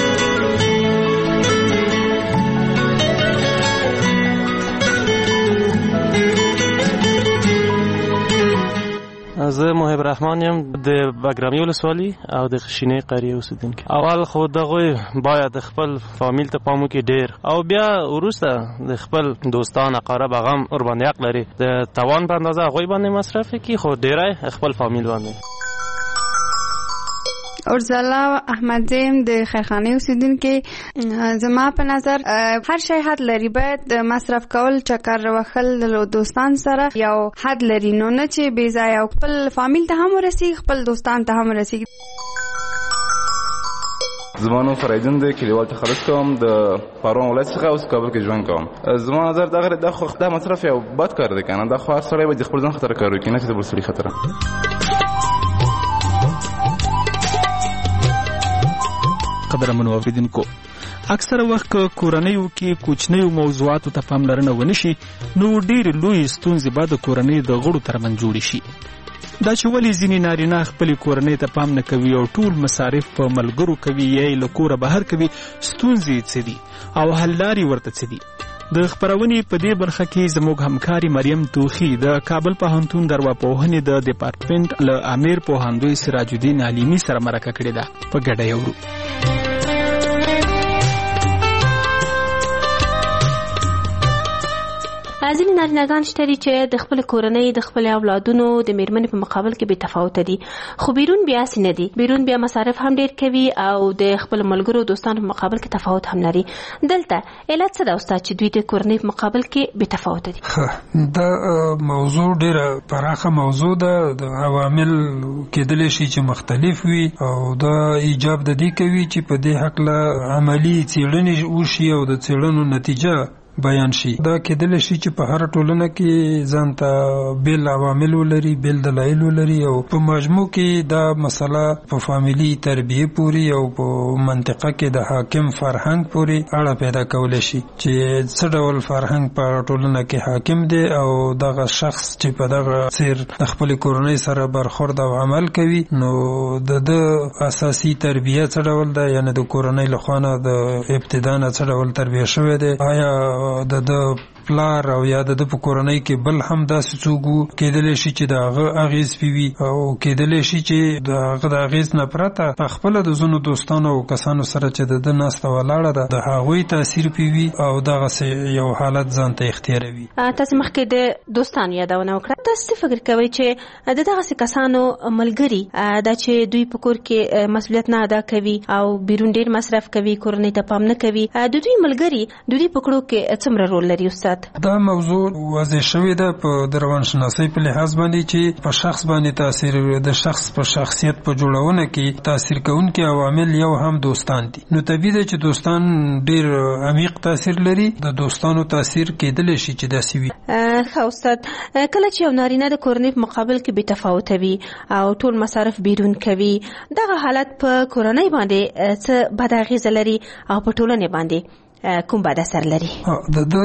زه محب رحمان یم د بګرامي ولسوالي او د خشینې قریه اوسیدونکی. اول خو دغه باید خپل فامیل ته پام وکړي ډیر، او بیا وروسته د خپل دوستان اقارب هغه هم ورباندې حق لري د توان په اندازه هغوی باندې مصرف کړي، خو ډیری خپل فامیل باندې. ارزلا احمدزیم د خیرخانه اوسیدونکي. زما په نظر هر شی حد لري، باید مصرف کول چکر وخل د دوستان سره یو حد لري، نو نه چې بې ځایه او خپل فامیل ته هم ورسیږي خپل دوستان ته هم ورسیږي. زما نوم فریدون دی، کلیوال تخلص کوم د پارون ولایت څخه، اوس کابل کې ژوند کوم. زما نظر دغه د خو د مصرف یو بد کار دی کنه، د خو هر سړی باید خپل ځان خطر کار وکړي، نه چې د بل سړي خطر. قدرمنو اوریدونکو، اکثره وخت که کورنیو کې کوچنیو موضوعاتو ته پاملرنه ونشي، نو ډېرې لویې ستونزې به د کورنۍ د غړو ترمنځ جوړې شي. دا چې ولې ځینې نارینه خپلې کورنۍ ته پام نه کوي او ټول مصارف په ملګرو کوي یا یې له کوره بهر کوي، ستونزې څه دي او حل لارې ورته څه دي؟ د خبرونې په دې برخه کې زموږ همکاري مریم توخي د کابل پوهنتون د ارواپوهنې د ډپارټمنټ له امیر پوهندوی سراج الدین علیمي سره مرکه کړې ده. په ګډه یې اورو. ځینې نارینه‌ګان شته دي چې د خپل کورنۍ د خپل اولادونو د میرمنې په مقابل کې بې تفاوته دي، خو بیرون بیا سي نه دي. بیرون بیا مصارف هم ډیر کوي او د خپل ملګرو دوستانو په مقابل کې تفاوت هم لري. دلته علت څه ده استاد چې دوی د کورنۍ په مقابل کې بې تفاوته دي؟ دا موضوع ډیره پراخه موضوع ده. د عوامل کېدلی شي چې مختلف وي او دا ایجاب د دې کوي چې په دې حقله عملی څېړنې وشي او د څېړنو نتیجه بیان شي. دا کېدلی شي چې په هر ټولنه کې ځان ته بیل عوامل ولري، بیل دلایل ولري، او په مجموع کې دا مسله په فامیلي تربیه پوري او په منطقه کې د حاکم فرهنګ پوري اړه پیدا کولی شي چې څه ډول فرهنګ په ټولنه کې حاکم دی او دغه شخص چې په دغه څیر د خپل کورنۍ سره برخورد او عمل کوي، نو د د اساسي تربیه څه ډول ده، یعنی د کورنۍ لخوا نه د ابتدا نه څه ډول تربیه شوې ده، آیا د د پلار او یا د په کورنۍ کې بل هم داسې څوک کېدلی شي چې د هغه اغیز پیوي او کېدلی شي چې د هغه د اغیز نه پرته خپل د ځینو دوستانو او کسانو سره چې د د ناسته ولاړه ده د هغوی تاثیر پیوي او دغه یو حالت ځان ته اختیاروي. تاسو مخکې د دوستانو یادونه وکړه، تاسو فکر کوئ چې د دغه کسانو ملګري دا چې دوی په کور کې مسؤلیت نه ادا کوي او بیرون ډیر مصرف کوي، کورنۍ ته پام نه کوي، د دوی ملګري د دوی په کړو کې څومره رول لري استاد؟ دا موضوع واضح شوې ده په د روانشناسۍ په لحاظ باندې چې په شخص باندې تاثیر د شخص په شخصیت په جوړونه کې تاثیر کوونکي عوامل یو هم دوستان دي. نو طبیعي ده چې دوستان ډیر عمیق تاثیر لري. د دوستانو تاثیر کېدلی شي چې داسې وي. ښه استاد، کله چې یو نارینه د کورنۍ په مقابل کې بې تفاوته وي او ټول مصارف بیرون کوي، دغه حالت په کورنۍ باندې څه بد اغیزه لري او په ټولنې باندې کوم بد اثر لري؟ د د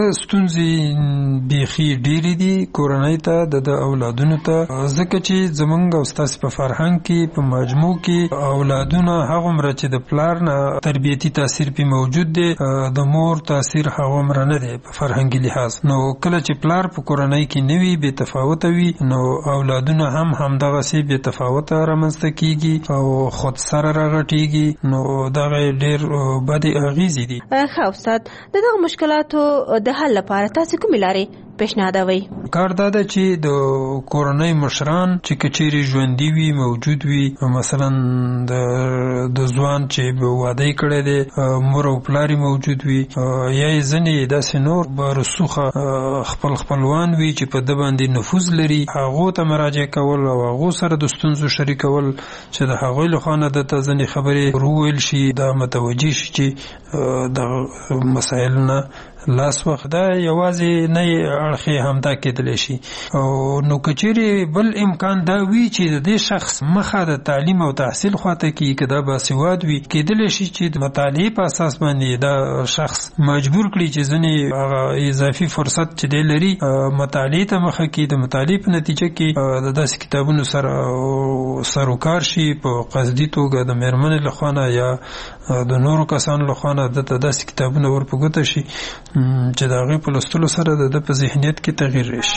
ستونزې بیخي ډېرې دي کورنۍ ته، د د اولادونو ته، ځکه چې زمونږ او ستاسې په فرهنګ کې په مجموع کې اولادونه هغومره چې د پلار نه تربیتي تاثیر پې موجود دی، د مور تاثیر هغومره نه دی په فرهنګي لحاظ. نو کله چې پلار په کورنۍ کې نه وي، بې تفاوته وي، نو اولادونه هم همدغسې بې تفاوته رامنځته کېږي او خود سره راغټېږي. نو دغه ډېر بدې اغېزې دي. ښه استاد، د دغه مشکلاتو د حل لپاره تاسو کومې لارې پیشنهادوي. کار دا ده چې د کورنۍ مشران چې کچېرې ژوندي وي موجود وي، مثلا د د ځوان چې به واده کړی دی مور او پلار موجود وي، یا یې ځینې داسې نور برسوخه خپل خپلوان وي چې په ده باندې نفوذ لري، هغو ته مراجعه کول او هغو سره د ستونزو شریکول چې د هغوی له خوا نه دته ځینې خبرې وروویل شي، دا متوجه شي چې د مسایل نه لاس وخت دا یوازې نه اړخې همدا کېدلی شي. نو کچېرې بل امکان دا وي چې د دې شخص مخه د تعلیم او تحصیل خواته کېږي، که دا باسواد وي کېدلی شي چې د مطالعې په اساس باندې دا شخص مجبور کړي چې ځینې هغه اضافي فرصت چې دی لري مطالعې ته مخه کړي، د مطالعې په نتیجه کې د داسې کتابونو سره سر و کار شي په قصدي توګه د مېرمنې له خوا نه یا د نورو کسانو له خوا نه دته داسې کتابونه ور په ګوته شي چې د هغې په لوستلو سره د ده په ذهنیت کې تغییر راشي.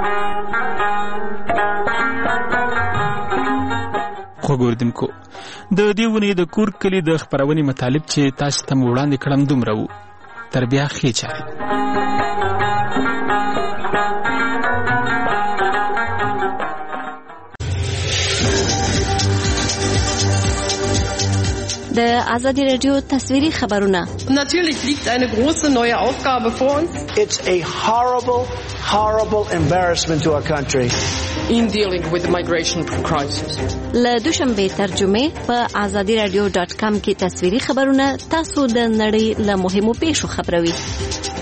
خوږ اورېدونکو، د دې ونې د کور کلي د خپرونې مطالب چې تاسو ته مو وړاندې کړم دومره وو. تر بیا ښې چارې. د آزادی رادیو تصویری خبرونه. Natürlich liegt eine große neue Aufgabe vor uns. It's a horrible, horrible embarrassment to our country. In dealing with the migration crisis. له دوشنبه ترجمه په آزادی رادیو ډاټ کام کې تصویری خبرونه تاسو د نړۍ له مهمو پیښو خبروي.